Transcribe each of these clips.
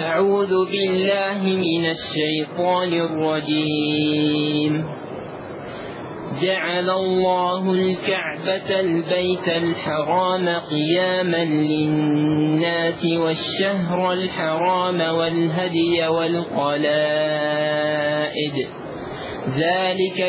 أعوذ بالله من الشيطان الرجيم. جعل الله الكعبة البيت الحرام قياما للناس والشهر الحرام والهدي والقلائد، ذلك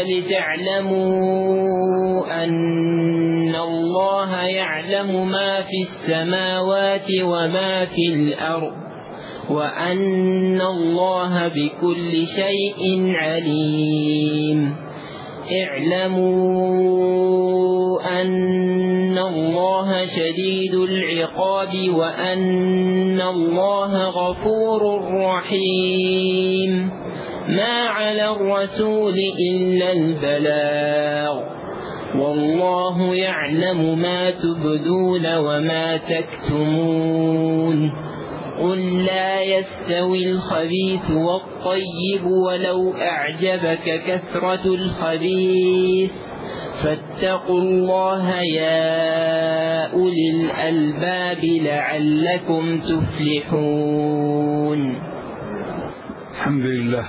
لتعلموا أن الله يعلم ما في السماوات وما في الأرض وأن الله بكل شيء عليم. اعلموا أن الله شديد العقاب وأن الله غفور رحيم. ما على الرسول إلا البلاغ، والله يعلم ما تبدون وما تكتمون. قل لا يستوي الخبيث والطيب ولو أعجبك كثرة الخبيث، فاتقوا الله يا أولي الألباب لعلكم تفلحون. الحمد لله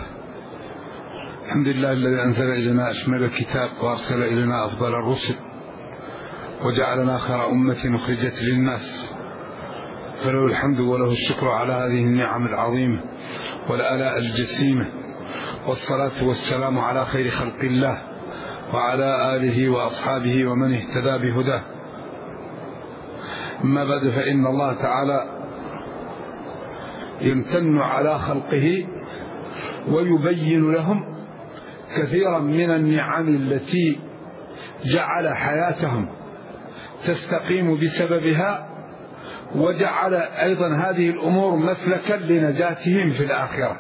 الذي أنزل إلينا أشمل الكتاب وأرسل إلينا أفضل الرسل وجعلنا خير أمة أخرجت للناس، فله الحمد وله الشكر على هذه النعم العظيمة والآلاء الجسيمة، والصلاة والسلام على خير خلق الله وعلى آله وأصحابه ومن اهتدى بهداه. أما بعد، فإن الله تعالى يمتن على خلقه ويبين لهم كثيرا من النعم التي جعل حياتهم تستقيم بسببها، وجعل أيضا هذه الأمور مسلكا لنجاتهم في الآخرة،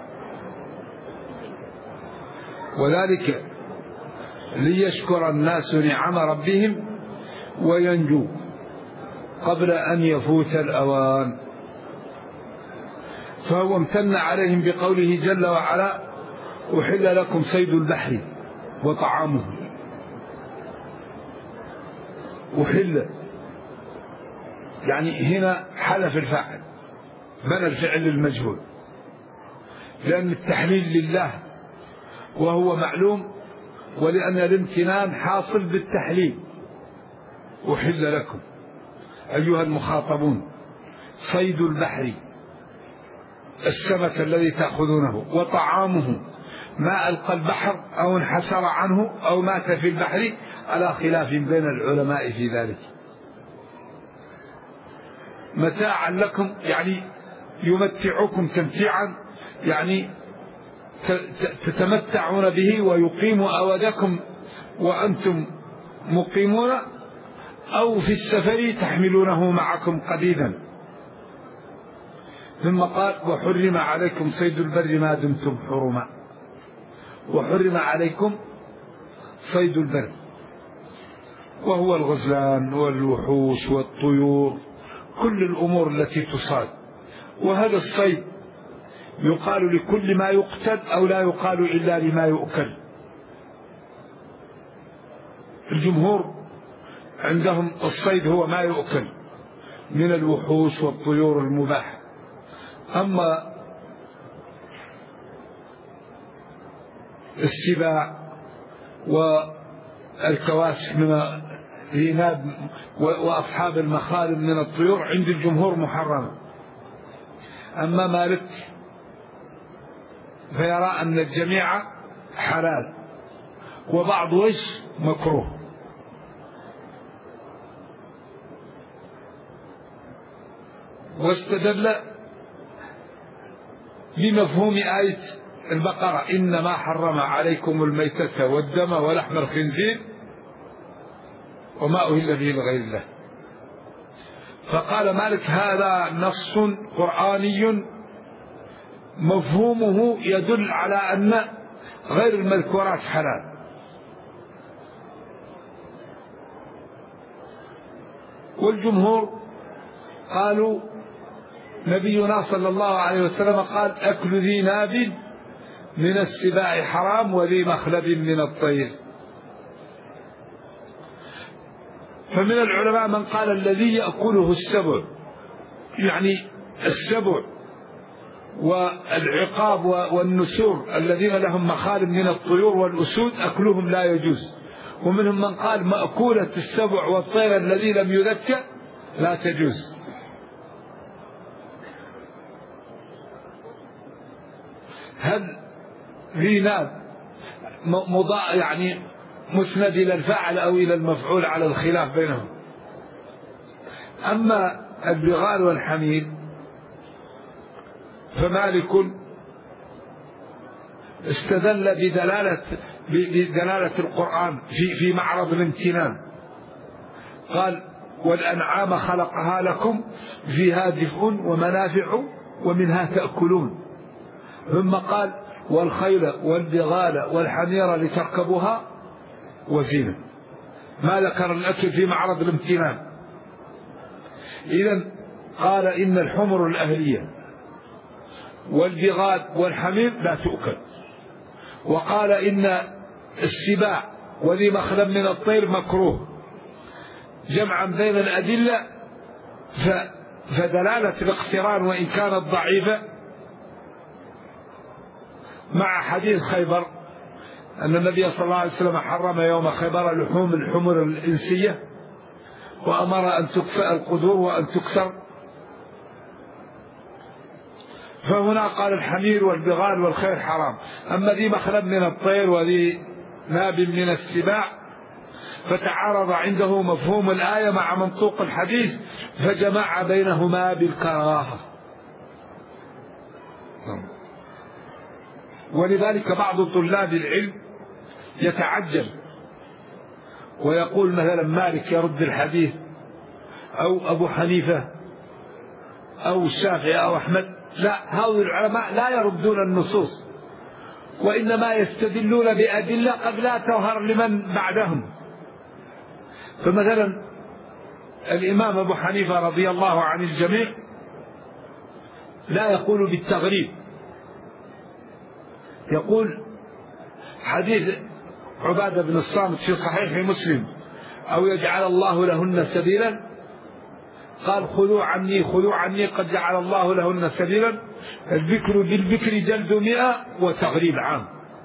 وذلك ليشكر الناس نعم ربهم وينجو قبل أن يفوت الأوان. فهو امتن عليهم بقوله جل وعلا: أحل لكم صيد البحر وطعامه. أحل يعني هنا حلف الفاعل، بنى الفعل للمجهول، لأن التحليل لله وهو معلوم، ولأن الامتنان حاصل بالتحليل. أحل لكم أيها المخاطبون صيد البحر، السمك الذي تأخذونه، وطعامه ما ألقى البحر أو انحسر عنه أو مات في البحر، على خلاف بين العلماء في ذلك. متاعا لكم يعني يمتعكم تمتيعا، يعني تتمتعون به ويقيم أودكم وأنتم مقيمون، أو في السفر تحملونه معكم قديدا. ثم قال: وحرم عليكم صيد البر ما دمتم حرما. وحرم عليكم صيد البر، وهو الغزلان والوحوش والطيور، كل الأمور التي تصاد. وهذا الصيد يقال لكل ما يقتل، أو لا يقال إلا لما يؤكل. الجمهور عندهم الصيد هو ما يؤكل من الوحوش والطيور المباحة. أما السباع والكواسح من العناب وأصحاب المخالب من الطيور عند الجمهور محرمة. أما مالك فيرى أن الجميع حلال، وبعض وجه مكروه. واستدل بمفهوم آية البقرة: إنما حرم عليكم الميتة والدم ولحم الخنزير وما أهل به لغير الله. فقال مالك: هذا نص قرآني مفهومه يدل على أن غير المذكورات حلال. والجمهور قالوا: نبينا صلى الله عليه وسلم قال: أكل ذي ناب من السباع حرام وذي مخلب من الطير. فمن العلماء من قال الذي يأكله السبع، يعني السبع والعقاب والنسور الذين لهم مخالب من الطيور والأسود أكلهم لا يجوز. ومنهم من قال مأكولة السبع والطير الذي لم يذكى لا تجوز. هل ذي ناب يعني مسند إلى الفاعل أو إلى المفعول على الخلاف بينهم. أما البغال والحمير فمالك استدل بدلالة القرآن في معرض الامتنان، قال والأنعام خلقها لكم فيها دفء ومنافع ومنها تأكلون، ثم قال والخيل والبغال والحمير لتركبوها وزينة، ما ذكر الأكل في معرض الامتنان. إذن قال إن الحمر الأهلية والبغال والحمير لا تؤكل، وقال إن السباع وذي مخلب من الطير مكروه، جمعا بين الأدلة. فدلالة الاقتران وإن كانت ضعيفة مع حديث خيبر أن النبي صلى الله عليه وسلم حرم يوم خيبر لحوم الحمر الإنسية وأمر أن تكفأ القدور وأن تكسر، فهنا قال الحمير والبغال والخير حرام. أما ذي مخلب من الطير وذي ناب من السباع فتعارض عنده مفهوم الآية مع منطوق الحديث فجمع بينهما بالكراهة. ولذلك بعض طلاب العلم يتعجب ويقول مثلا مالك يرد الحديث أو أبو حنيفة أو الشافعي أو أحمد. لا، هؤلاء العلماء لا يردون النصوص، وإنما يستدلون بأدلة قد لا تظهر لمن بعدهم. فمثلا الإمام أبو حنيفة رضي الله عن الجميع لا يقول بالتغريب، يقول حديث عبادة بن الصامت في صحيح مسلم أو يجعل الله لهن سبيلا، قال خذوا عني قد جعل الله لهن سبيلا، البكر بالبكر جلد 100 وتغريب عام،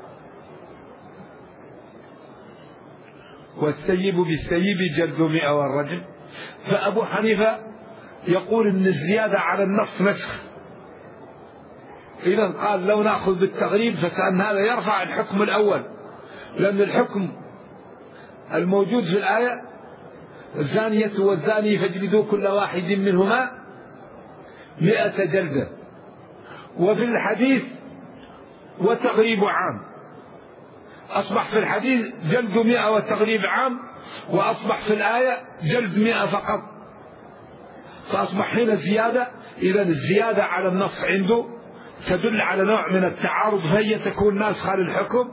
والسيب بالسيب جلد 100 والرجم. فأبو حنيفة يقول إن الزيادة على النص نسخ. إذا قال لو نأخذ بالتغريب فكأن هذا يرفع الحكم الأول، لأن الحكم الموجود في الآية الزانية والزاني فاجلدوا كل واحد منهما 100 جلدة، وفي الحديث وتغريب عام، أصبح في الحديث جلد 100 وتغريب عام، وأصبح في الآية جلد 100 فقط، فأصبح هنا زيادة. إذن الزيادة على النص عنده تدل على نوع من التعارض، فهي تكون ناسخة للحكم،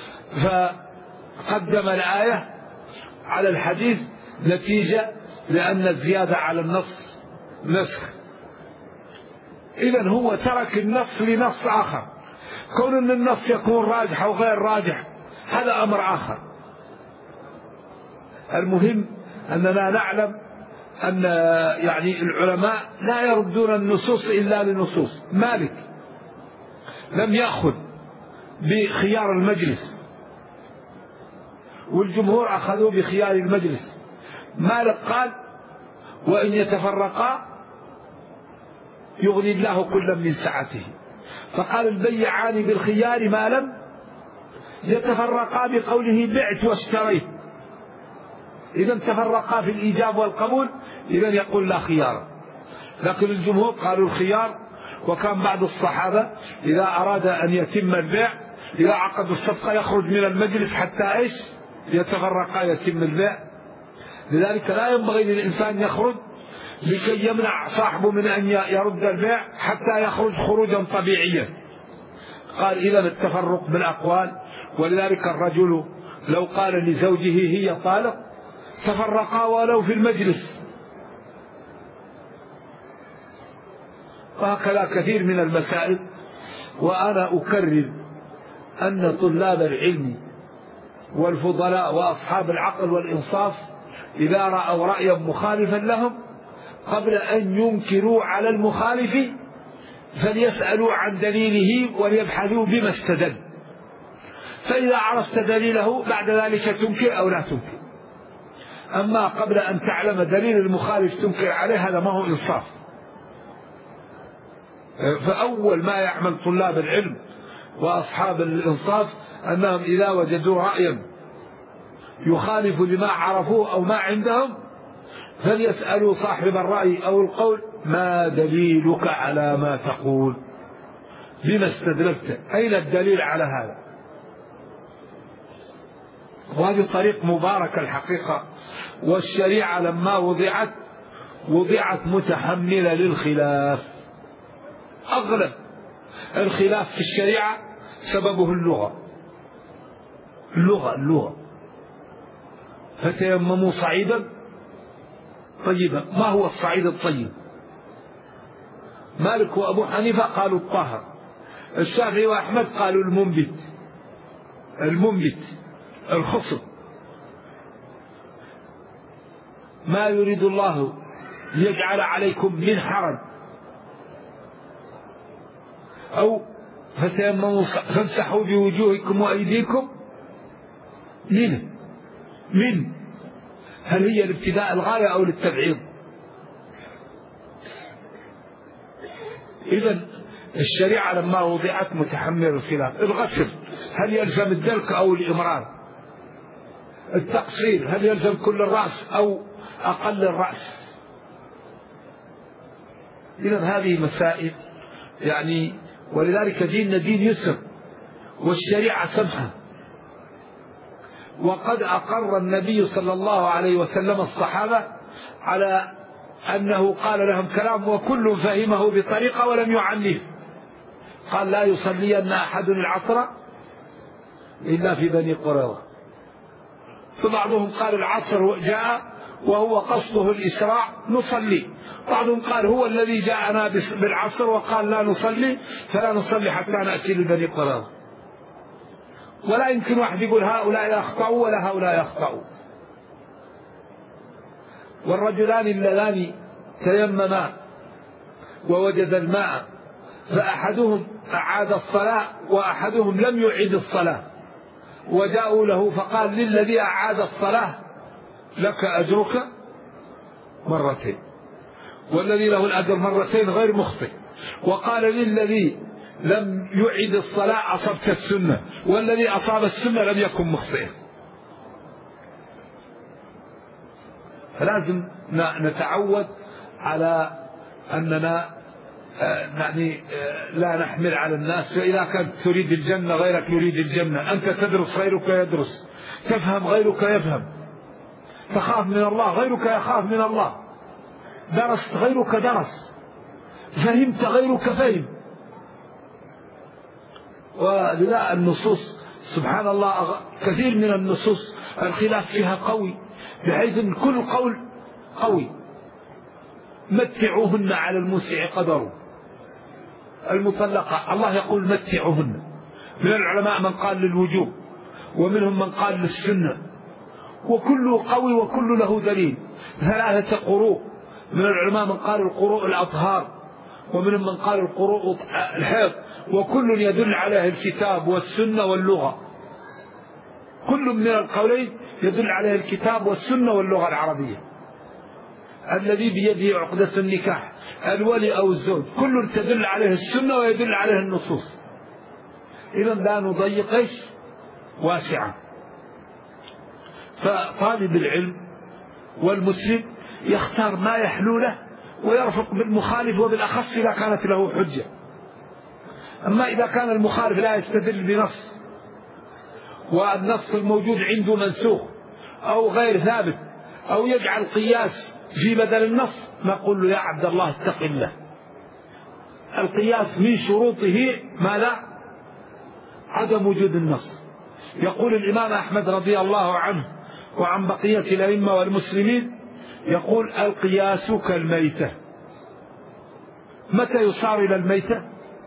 فقدم الآية على الحديث نتيجة لأن الزيادة على النص نسخ. إذن هو ترك النص لنص آخر. كون أن النص يكون راجح أو غير راجح هذا أمر آخر. المهم أننا نعلم أن يعني العلماء لا يردون النصوص إلا لنصوص. مالك لم يأخذ بخيار المجلس، والجمهور أخذوا بخيار المجلس. مالك قال وإن يتفرقا يغني الله كلا من سعته، فقال البيعان بالخيار ما لم يتفرقا بقوله بعت واشتريت. إذا تفرقا في الإيجاب والقبول إذا يقول لا خيار. لكن الجمهور قالوا الخيار. وكان بعض الصحابة إذا أراد أن يتم البيع إذا عقدوا الصفقة يخرج من المجلس حتى إيش يتفرقا يتم البيع. لذلك لا ينبغي للإنسان يخرج لكي يمنع صاحبه من أن يرد البيع حتى يخرج خروجا طبيعيا. قال إذا التفرق بالأقوال. ولذلك الرجل لو قال لزوجه هي طالق تفرقا ولو في المجلس. وهكذا كثير من المسائل. وأنا أكرر أن طلاب العلم والفضلاء وأصحاب العقل والإنصاف إذا رأوا رأيا مخالفا لهم قبل أن ينكروا على المخالف فليسألوا عن دليله وليبحثوا بما استدل، فإذا عرفت دليله بعد ذلك تنكر أو لا تنكر. أما قبل أن تعلم دليل المخالف تنكر عليه، هذا ما هو إنصاف. فأول ما يعمل طلاب العلم وأصحاب الإنصاف أنهم إذا وجدوا رأيا يخالف لما عرفوه أو ما عندهم فليسألوا صاحب الرأي أو القول: ما دليلك على ما تقول؟ بما استدللت؟ أين الدليل على هذا؟ وهذه طريق مباركة الحقيقة. والشريعة لما وضعت متحملة للخلاف. أغلب الخلاف في الشريعة سببه اللغة. فتيمموا صعيدا طيبا. ما هو الصعيد الطيب؟ مالك وأبو حنيفة قالوا الطاهر، الشافعي وأحمد قالوا المنبت الخصب. ما يريد الله ليجعل عليكم من حرج، أو فتيمموا فامسحوا بوجوهكم وأيديكم من هل هي لابتداء الغاية أو للتبعيض؟ إذن الشريعة لما وضعت متحمل الخلاف. الغسل هل يلزم الدلك أو الإمرار؟ التقصير هل يلزم كل الرأس أو أقل الرأس؟ إذن هذه مسائل يعني، ولذلك ديننا دين يسر والشريعة سمحة. وقد أقر النبي صلى الله عليه وسلم الصحابة على أنه قال لهم كلام وكل فهمه بطريقة ولم يعنيه. قال: لا يصلين أحد العصر إلا في بني قريظة. فبعضهم قال العصر جاء وهو قصده الإسراع نصلي، بعضهم قال هو الذي جاءنا بالعصر وقال لا نصلي فلا نصلي حتى نأتي لبني قريظة. ولا يمكن واحد يقول هؤلاء يخطئوا ولا هؤلاء يخطئوا. والرجلان اللذان تيمما ووجد الماء فأحدهم أعاد الصلاة وأحدهم لم يعيد الصلاة، وجاءوا له فقال: للذي أعاد الصلاة لك أجرك مرتين، والذي له الأجر مرتين غير مخطئ. وقال: للذي لم يعيد الصلاة أصبت السنة، والذي أصاب السنة لم يكن مخطئا. فلازم نتعود على أننا لا نحمل على الناس. فإذا كنت تريد الجنة غيرك يريد الجنة، أنت تدرس غيرك يدرس، تفهم غيرك يفهم، تخاف من الله غيرك يخاف من الله، درست غيرك درس، فهمت غيرك فهم. ولذا النصوص سبحان الله كثير من النصوص الخلاف فيها قوي، بحيث ان كل قول قوي. متعوهن على الموسع قدره، المطلقة الله يقول متعوهن. من العلماء من قال للوجوب، ومنهم من قال للسنة، وكل قوي وكل له دليل. 3 قروء، من العلماء من قال القروء الأطهار، ومنهم من قال القروء الحيض، وكل يدل عليه الكتاب والسنة واللغة. كل من القولين يدل عليه الكتاب والسنة واللغة العربية. الذي بيده عقدة النكاح، الولي أو الزوج، كل تدل عليه السنة ويدل عليه النصوص. إذا لا نضيق واسعا. فطالب العلم والمسلم يختار ما يحلو له ويرفق بالمخالف، وبالأخص إذا كانت له حجة. أما إذا كان المخالف لا يستدل بنص، والنص الموجود عنده منسوخ أو غير ثابت، أو يجعل قياس في بدل النص، نقول له: يا عبد الله اتق الله. القياس من شروطه ماذا؟ عدم وجود النص. يقول الإمام أحمد رضي الله عنه وعن بقية الأئمة والمسلمين، يقول: القياس كالميتة. متى يصار إلى الميتة؟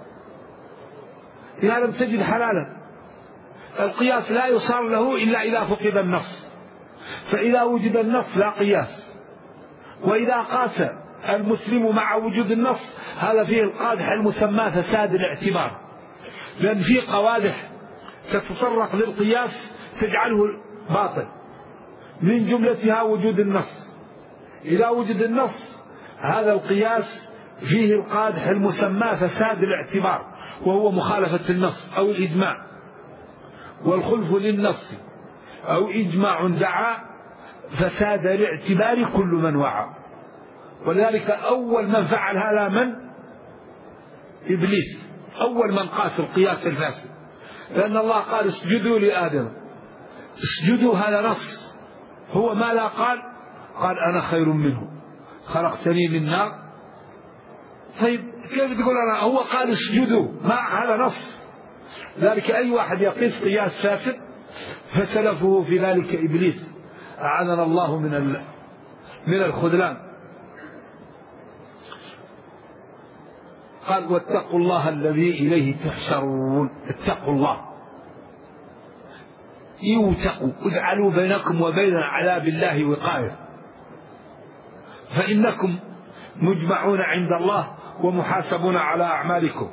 إذا لم تجد حلالا. القياس لا يصار له إلا إذا فقد النص، فإذا وجد النص لا قياس. وإذا قاس المسلم مع وجود النص هذا فيه القادح المسمى فساد الاعتبار، لأن فيه قوادح تتطرق للقياس تجعله باطل، من جملتها وجود النص. إذا وجد النص هذا القياس فيه القادح المسمى فساد الاعتبار، وهو مخالفة النص أو الإجماع، والخلف للنص أو إجماع دعا فساد الاعتبار كل من وعى. ولذلك أول من فعل هذا من؟ إبليس، أول من قاس القياس الفاسد، لأن الله قال اسجدوا لآدم، اسجدوا هذا نص، هو ما لا قال أنا خير منه خلقتني من نار. طيب كيف تقول أنا؟ هو قال اسجدوا، ما هذا نص. ذلك أي واحد يقيس قياس فاسد فسلفه في ذلك إبليس، أعاذنا الله من الخذلان. قال واتقوا الله الذي إليه تحشرون. اتقوا الله، يوتقوا، اجعلوا بينكم وبين عذاب الله وقاية، فإنكم مجمعون عند الله ومحاسبون على أعمالكم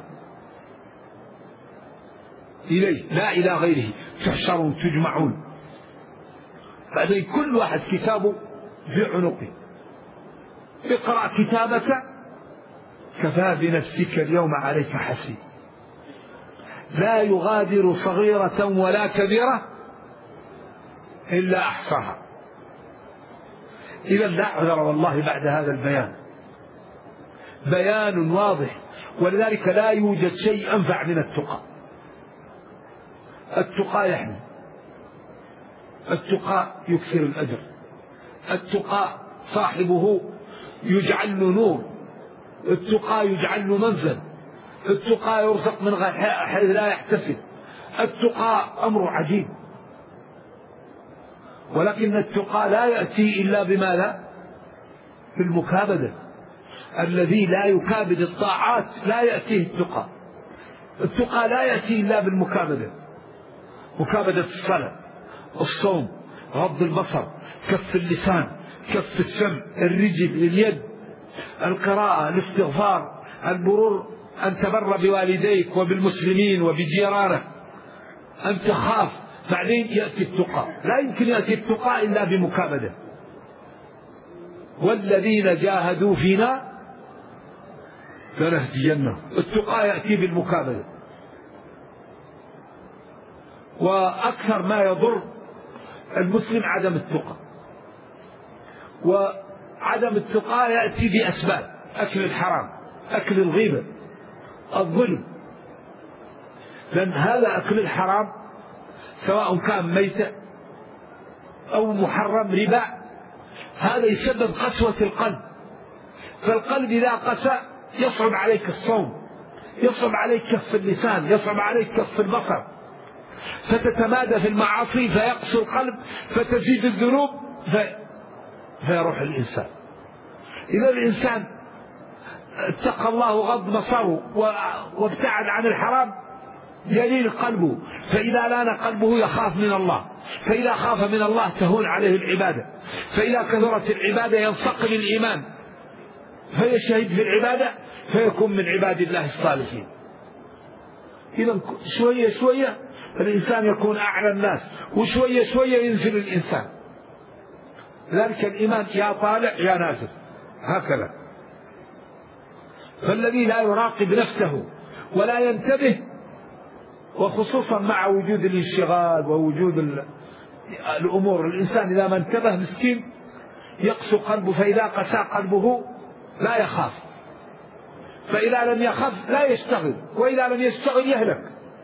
إليه لا إلى غيره، تحشرون تجمعون. فإذا كل واحد كتابه في عنقه، اقرأ كتابك كفى بنفسك اليوم عليك حسيب، لا يغادر صغيرة ولا كبيرة إلا أحصاها. إذا لا عذر والله بعد هذا البيان، بيان واضح. ولذلك لا يوجد شيء أنفع من التقى. التقى يحمي، التقى يكثر الأجر، التقى صاحبه يجعل له نور، التقى يجعل له منزل، التقى يرزق من حيث لا يحتسب، التقى أمر عجيب. ولكن التقى لا يأتي إلا بماذا؟ بالمكابدة. الذي لا يكابد الطاعات لا يأتيه التقى. التقى لا يأتي إلا بالمكابدة، مكابدة الصلاة، الصوم، غض البصر، كف اللسان، كف السمع، الرجل، اليد، القراءة، الاستغفار، البرور، أن تبر بوالديك وبالمسلمين وبجيرانك، أن تخاف. بعدين يأتي التقى. لا يمكن يأتي التقى إلا بمكابدة. والذين جاهدوا فينا لنهدينهم. التقى يأتي بالمكابدة. وأكثر ما يضر المسلم عدم التقى، وعدم التقى يأتي بأسباب: أكل الحرام، أكل الغيبة، الظلم. لأن هذا أكل الحرام سواء كان ميتة أو محرم ربا، هذا يسبب قسوة القلب. فالقلب إذا قسى يصعب عليك الصوم، يصعب عليك كف اللسان، يصعب عليك كف البصر، فتتمادى في المعاصي فيقسو القلب فتزيد الذنوب فيروح الإنسان. إذا الإنسان اتقى الله غض بصره وابتعد عن الحرام يلين قلبه، فإذا لان قلبه يخاف من الله، فإذا خاف من الله تهون عليه العبادة، فإذا كثرت العبادة ينصقل الإيمان فيشهد في العبادة فيكون من عباد الله الصالحين. إذا شوية شوية الإنسان يكون أعلى الناس، وشوية شوية ينزل الإنسان. ذلك الإيمان يا طالع يا نازل هكذا. فالذي لا يراقب نفسه ولا ينتبه، وخصوصا مع وجود الانشغال ووجود الأمور، الإنسان إذا ما انتبه مسكين يقسو قلبه، فإذا قسى قلبه لا يخاف، فإذا لم يخاف لا يشتغل، وإذا لم يشتغل يهلك.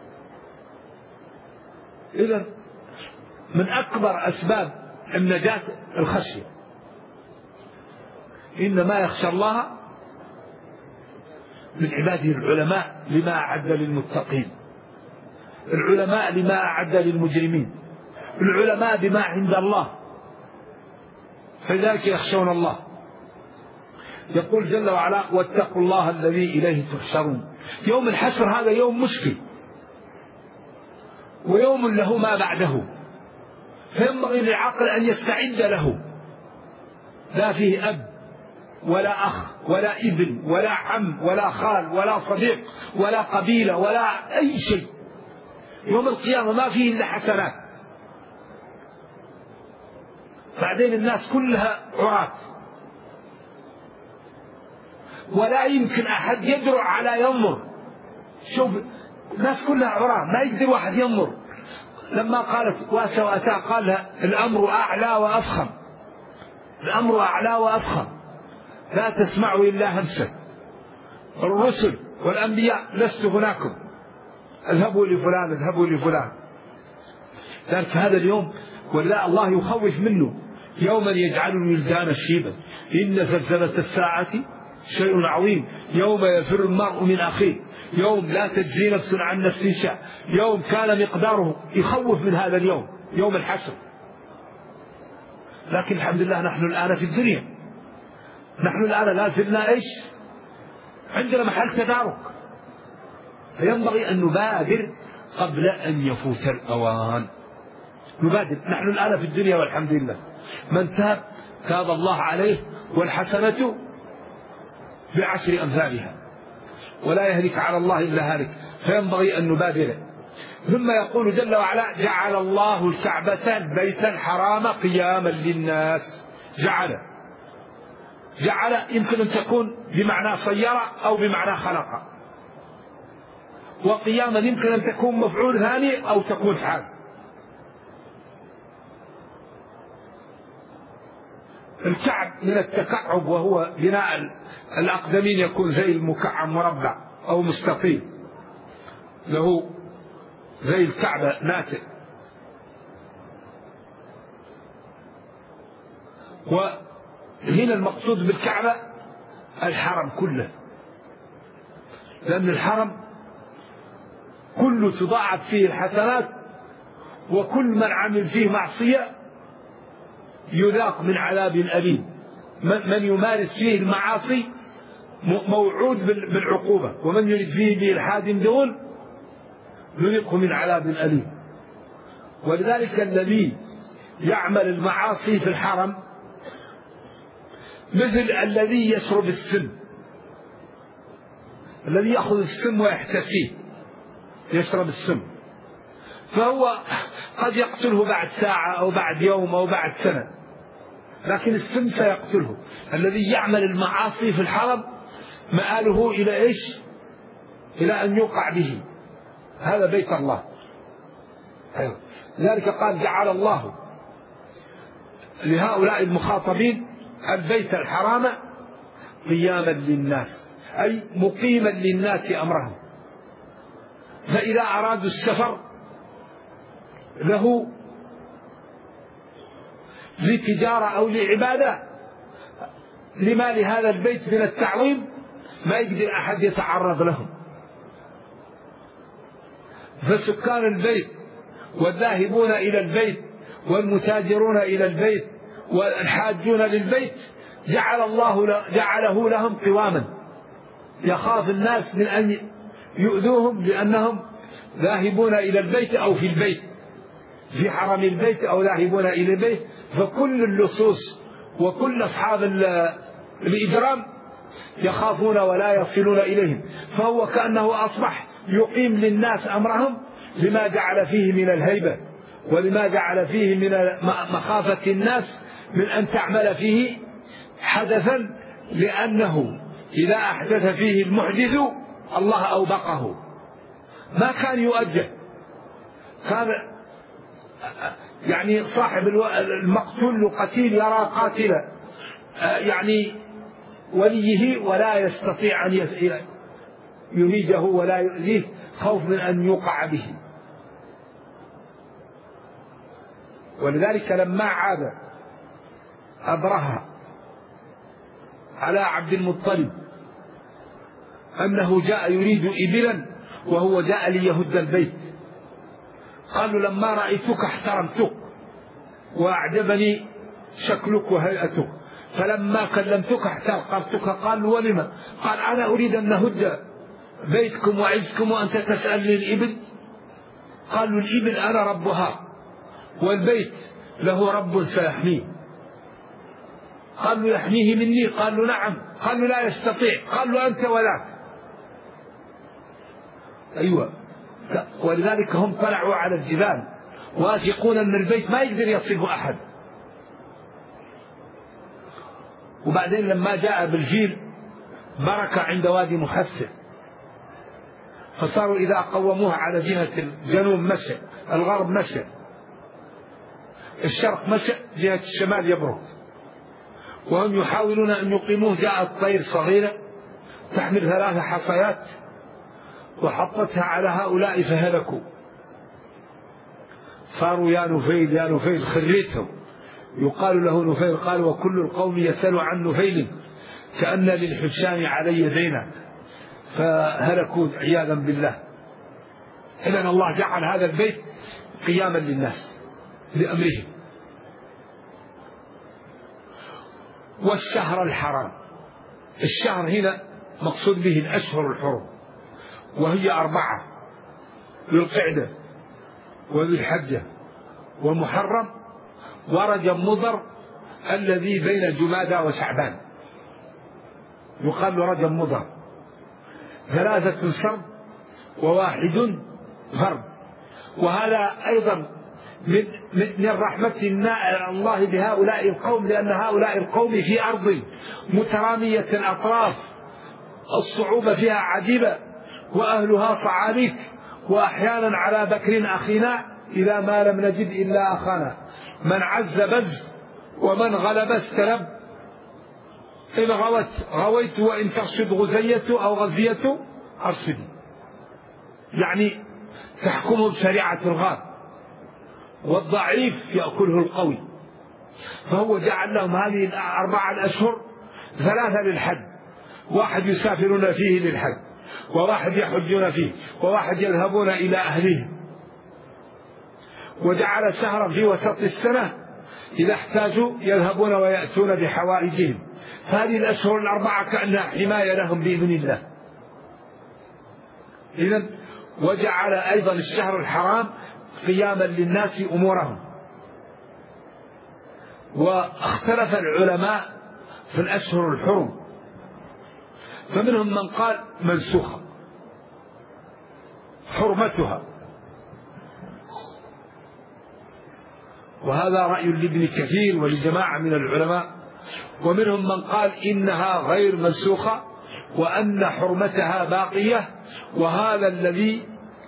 إذن من أكبر أسباب النجاة الخشية. إنما يخشى الله من عباده العلماء لما أعد للمتقين، العلماء لما أعد للمجرمين، العلماء بما عند الله، فلذلك يخشون الله. يقول جل وعلا واتقوا الله الذي إليه تحشرون. يوم الحشر هذا يوم مشكل، ويوم له ما بعده، فينبغي للعقل أن يستعد له. لا فيه أب ولا أخ ولا ابن ولا عم ولا خال ولا صديق ولا قبيلة ولا أي شيء. يوم القيامة ما فيه إلا حسنات. بعدين الناس كلها عراة، ولا يمكن أحد يجرؤ على ينظر. شوف الناس كلها عراة، ما يقدر واحد ينظر. لما قالت واسع وأتى قال الأمر أعلى وأفخم، الأمر أعلى وأفخم، لا تسمعوا إلا همسة. الرسل والأنبياء لست هناكم، اذهبوا لفلان اذهبوا لفلان. لذلك هذا اليوم ولا الله يخوف منه، يوما يجعل الولدان شيبا إن زلزلة الساعة شيء عظيم يوم يفر المرء من أخيه يوم لا تجزي نفس عن نفس شيئا يوم كان مقداره. يخوف من هذا اليوم، يوم الحشر. لكن الحمد لله نحن الآن في الدنيا، نحن الآن لا زلنا إيش عندنا محل تدارك، فينبغي أن نبادر قبل أن يفوت الأوان. نبادر، نحن الآن في الدنيا والحمد لله. من تاب تاب الله عليه، والحسنة بعشر أمثالها، ولا يهلك على الله إلا هالك، فينبغي أن نبادر. ثم يقول جل وعلا جعل الله الكعبة البيت الحرام قياما للناس. جعل يمكن أن تكون بمعنى صير أو بمعنى خلق، وقياما يمكن أن تكون مفعول ثاني أو تكون حال. الكعب من التكعب، وهو بناء الأقدمين يكون زي المكعب مربع أو مستطيل، له زي الكعبة ناتئ. وهنا المقصود بالكعبة الحرم كله، لأن الحرم كله تضاعف فيه الحسنات، وكل من عمل فيه معصية يذاق من عذاب أليم. من يمارس فيه المعاصي موعود بالعقوبة، ومن يريد فيه بإلحاد بظلم نذقه من عذاب أليم. ولذلك الذي يعمل المعاصي في الحرم مثل الذي يشرب السم، الذي يأخذ السم ويحتسيه يشرب السم، فهو قد يقتله بعد ساعة أو بعد يوم أو بعد سنة، لكن السم سيقتله. الذي يعمل المعاصي في الحرم مآله إلى إيش؟ إلى أن يوقع به. هذا بيت الله. لذلك قال جعل الله لهؤلاء المخاطبين البيت الحرام قياما للناس، أي مقيما للناس أمرهم. فإذا أرادوا السفر له لتجارة أو لعبادة لما لهذا البيت من التعظيم ما يقدر أحد يتعرض لهم. فسكان البيت والذاهبون إلى البيت والمتاجرون إلى البيت والحاجون للبيت جعله لهم قواما، يخاف الناس من أن يؤذوهم لأنهم ذاهبون إلى البيت أو في البيت في حرم البيت أو ذاهبون إلى البيت. فكل اللصوص وكل أصحاب الإجرام يخافون ولا يصلون إليهم، فهو كأنه أصبح يقيم للناس أمرهم لما جعل فيه من الهيبة، ولما جعل فيه من مخافة الناس من أن تعمل فيه حدثا، لأنه إذا أحدث فيه المحدث الله أوبقه. ما كان يؤجل، كان يعني صاحب المقتول قتيل يرى قاتلا يعني وليه ولا يستطيع أن يهيجه ولا يؤذيه خوف من أن يوقع به. ولذلك لما عاد أبرهة على عبد المطلب أنه جاء يريد إبلا وهو جاء ليهد البيت، قالوا لما رأيتك احترمتك وأعجبني شكلك وهيئتك، فلما كلمتك احتقرتك. قال ولما؟ قال أنا أريد أن نهد بيتكم وعزكم وأنت تسألني الإبل. قالوا الإبل أنا ربها والبيت له رب سيحميه. قال له يحميه مني؟ قال له نعم. قال له لا يستطيع. قال له أنت وذاك. أيوة. ولذلك هم طلعوا على الجبال واثقون أن البيت ما يقدر يصله أحد. وبعدين لما جاء بالفيل بركة عند وادي محسن، فصاروا إذا قوموها على جهة الجنوب مشى، الغرب مشى، الشرق مشى، جهة الشمال يبرك. وهم يحاولون أن يقيموه، جاءت طير صغيرة تحمل 3 حصيات وحطتها على هؤلاء فهلكوا. صاروا يا نفيل يا نفيل، خريتهم. يقال له نفيل. قال وكل القوم يسأل عن نفيل كأن للحبشان علي دينا، فهلكوا عياذا بالله. إذن الله جعل هذا البيت قياما للناس لأمرهم. والشهر الحرام، الشهر هنا مقصود به الأشهر الحرم، وهي 4: ذو-القعدة وذو الحجة ومحرم ورجب مضر الذي بين جمادى وشعبان. يقال رجب مضر. 3 سرد و1 فرد. وهذا أيضا من رحمة الله بهؤلاء القوم، لأن هؤلاء القوم في أرض مترامية الأطراف، الصعوبة فيها عجيبة، وأهلها صعاليك، وأحيانا على بكر أخينا إذا ما لم نجد إلا أخانا، من عز بز ومن غلب استلب، إن غوت غويت وإن ترشد غزيت أو غزيت أرشدي. يعني تحكمه بشريعة الغاب، والضعيف يأكله القوي. فهو جعل لهم هذه 4 أشهر، 3 للحج، 1 يسافرون فيه للحج، و1 يحجون فيه، و1 يذهبون إلى أهلهم. وجعل شهرا في وسط السنة إذا احتاجوا يذهبون ويأتون بحوائجهم. هذه الأشهر 4 كأنها حماية لهم بإذن الله. إذن وجعل أيضا الشهر الحرام قياما للناس أمورهم. واختلف العلماء في الأشهر الحرم، فمنهم من قال منسوخة حرمتها، وهذا رأي لابن كثير ولجماعة من العلماء. ومنهم من قال إنها غير منسوخة وأن حرمتها باقية، وهذا الذي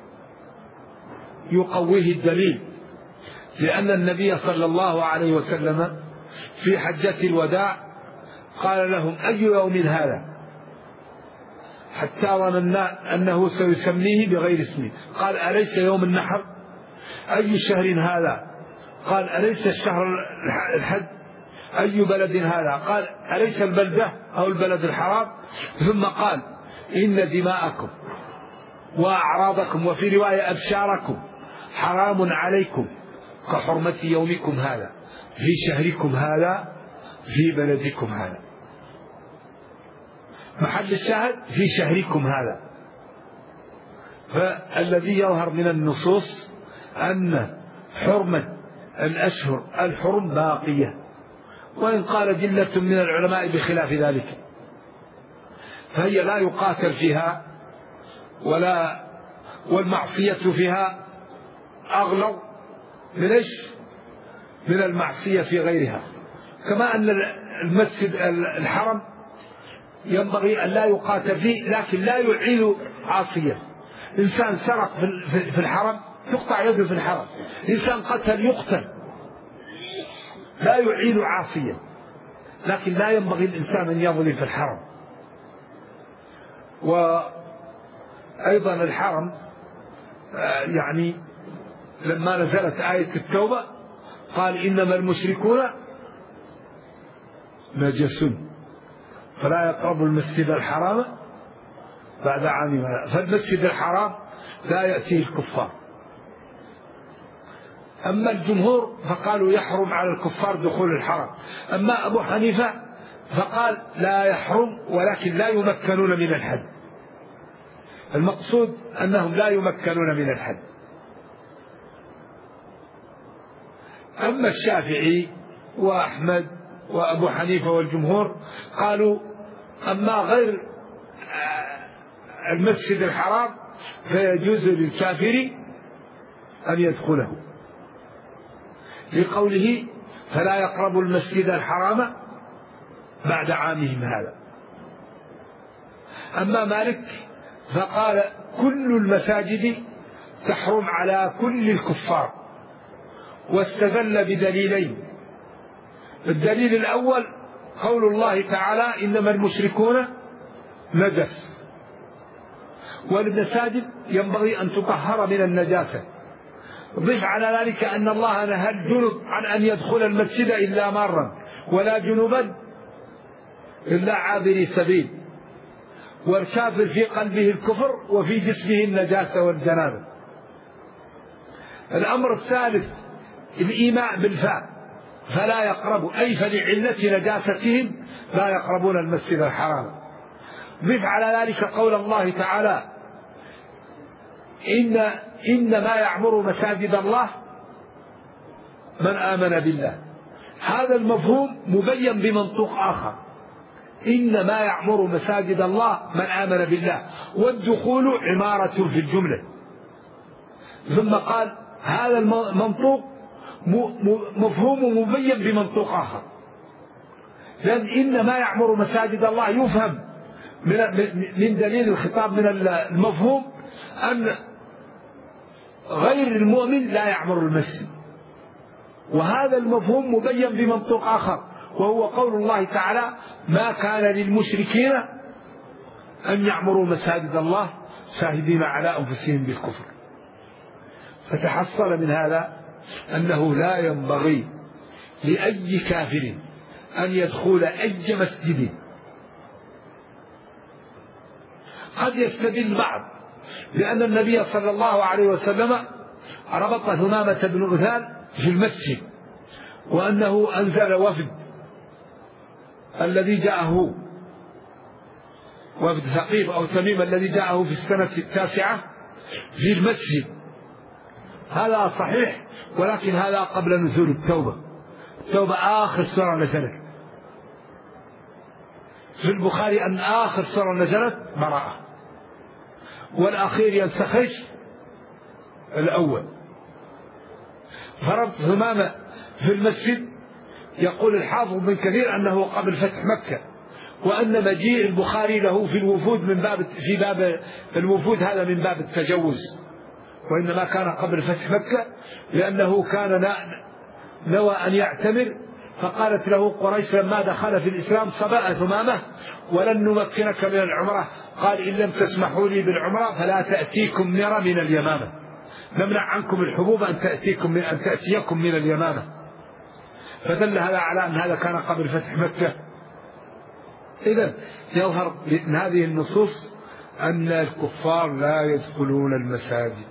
يقويه الدليل، لأن النبي صلى الله عليه وسلم في حجة الوداع قال لهم أي يوم هذا، حتى ظننا أنه سيسميه بغير اسمه. قال أليس يوم النحر؟ أي شهر هذا؟ قال أليس الشهر الحج؟ أي بلد هذا؟ قال أليس البلدة أو البلد الحرام؟ ثم قال إن دماءكم وأعراضكم وفي رواية أبشاركم حرام عليكم كحرمة يومكم هذا في شهركم هذا في بلدكم هذا. محل الشاهد في شهركم هذا. فالذي يظهر من النصوص أن حرمة الأشهر الحرم باقية، وإن قال جلة من العلماء بخلاف ذلك، فهي لا يقاتل فيها والمعصية فيها أغلظ من المعصية في غيرها. كما أن المسجد الحرم ينبغي أن لا يقاتل فيه، لكن لا يعين عاصية. إنسان سرق في الحرم تقطع يده في الحرم، إنسان قتل يقتل، لا يعين عاصية. لكن لا ينبغي الإنسان أن يظلم في الحرم. وأيضا الحرم يعني لما نزلت آية التوبة قال إنما المشركون نجس فلا يقربوا المسجد الحرام بعد عام هذا. فالمسجد الحرام لا يأتيه الكفار. أما الجمهور فقالوا يحرم على الكفار دخول الحرم. أما أبو حنيفة فقال لا يحرم ولكن لا يمكنون من الحج. المقصود أنهم لا يمكنون من الحج. أما الشافعي وأحمد وأبو حنيفة والجمهور قالوا أما غير المسجد الحرام فيجوز للكافر أن يدخله، لقوله فلا يقربوا المسجد الحرام بعد عامهم هذا. أما مالك فقال كل المساجد تحرم على كل الكفار، واستدل بدليلين. الدليل الأول قول الله تعالى إنما المشركون نجس، والمساجد ينبغي أن تطهر من النجاسة. ضف على ذلك أن الله نهى الجنب عن أن يدخل المسجد إلا مارا، ولا جنبا إلا عابري سبيل، والكافر في قلبه الكفر وفي جسمه النجاسة والجنابة. الأمر الثالث الإيماء بالفاء، فلا يقربوا، أي فلعلة نجاستهم لا يقربون المسجد الحرام. ضف على ذلك قول الله تعالى إنما يعمر مساجد الله من آمن بالله. هذا المفهوم مبين بمنطوق آخر، إنما يعمر مساجد الله من آمن بالله، والدخول عمارة في الجملة. ثم قال هذا المنطوق مفهوم مبين بمنطوق آخر، لأن إنما يعمر مساجد الله يفهم من دليل الخطاب من المفهوم أن غير المؤمن لا يعمر المسجد، وهذا المفهوم مبين بمنطوق آخر، وهو قول الله تعالى ما كان للمشركين أن يعمروا مساجد الله شاهدين على أنفسهم بالكفر. فتحصل من هذا أنه لا ينبغي لأي كافر أن يدخل أي مسجد. قد يستدل بعض لأن النبي صلى الله عليه وسلم ربط ثمامة بن أثال في المسجد، وأنه أنزل وفد الذي جاءه وفد ثقيف أو تميم الذي جاءه في السنة 9 في المسجد. هذا صحيح، ولكن هذا قبل نزول التوبة. التوبة آخر سورة نزلت في البخاري، أن آخر سورة نزلت براءة، والأخير ينسخش الأول. فربط ثمامة في المسجد يقول الحافظ بن كثير أنه قبل فتح مكة، وأن مجيء البخاري له في الوفود في باب الوفود هذا من باب التجوز، وإنما كان قبل فتح مكة، لأنه كان نوى أن يعتمر، فقالت له قريش لما دخل في الإسلام صبأ ثمامة ولن نمكنك من العمرة، قال إن لم تسمحوا لي بالعمرة فلا تأتيكم نرى من اليمامة، نمنع عنكم الحبوب أن تأتيكم من اليمامة. فدل هذا على أن هذا كان قبل فتح مكة. إذن يظهر من هذه النصوص أن الكفار لا يدخلون المساجد.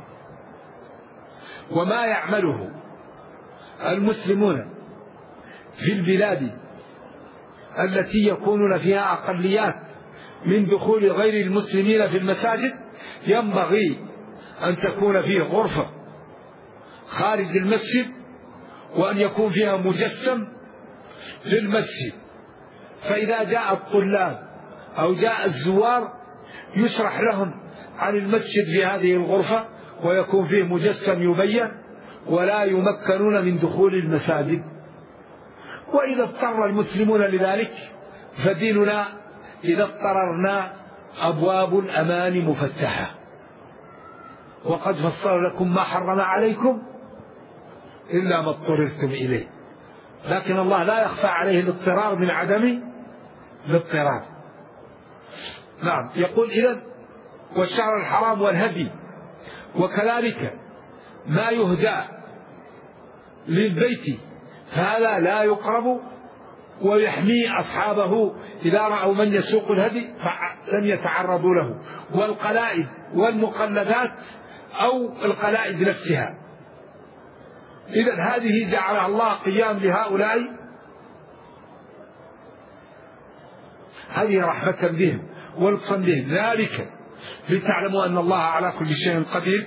وما يعمله المسلمون في البلاد التي يكونون فيها أقليات من دخول غير المسلمين في المساجد ينبغي أن تكون فيه غرفة خارج المسجد، وأن يكون فيها مجسم للمسجد، فإذا جاء الطلاب أو جاء الزوار يشرح لهم عن المسجد في هذه الغرفة، ويكون فيه مجسم يبين، ولا يمكنون من دخول المساجد. وإذا اضطر المسلمون لذلك فديننا إذا اضطررنا أبواب الأمان مفتحة، وقد فصل لكم ما حرم عليكم إلا ما اضطررتم إليه، لكن الله لا يخفى عليه الاضطرار من عدم الاضطرار. نعم. يقول إذن والشعر الحرام والهدي، وكذلك ما يهدى للبيت فهذا لا يقرب، ويحمي أصحابه إذا رأوا من يسوق الهدي فلم يتعرضوا له، والقلائد والمقلدات أو القلائد نفسها. إذن هذه جعلها الله قيام لهؤلاء، هذه رحمة بهم ولطفا بهم، ذلك لتعلموا أن الله على كل شيء قدير.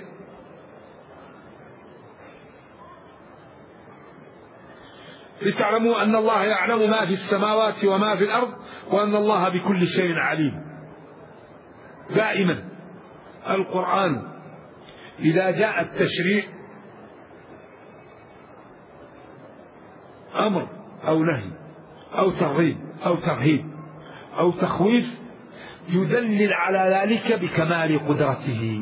لتعلموا أن الله يعلم ما في السماوات وما في الأرض وأن الله بكل شيء عليم. دائما القرآن إذا جاء التشريع أمر أو نهي أو ترغيب أو ترهيب أو تخويف يدلل على ذلك بكمال قدرته.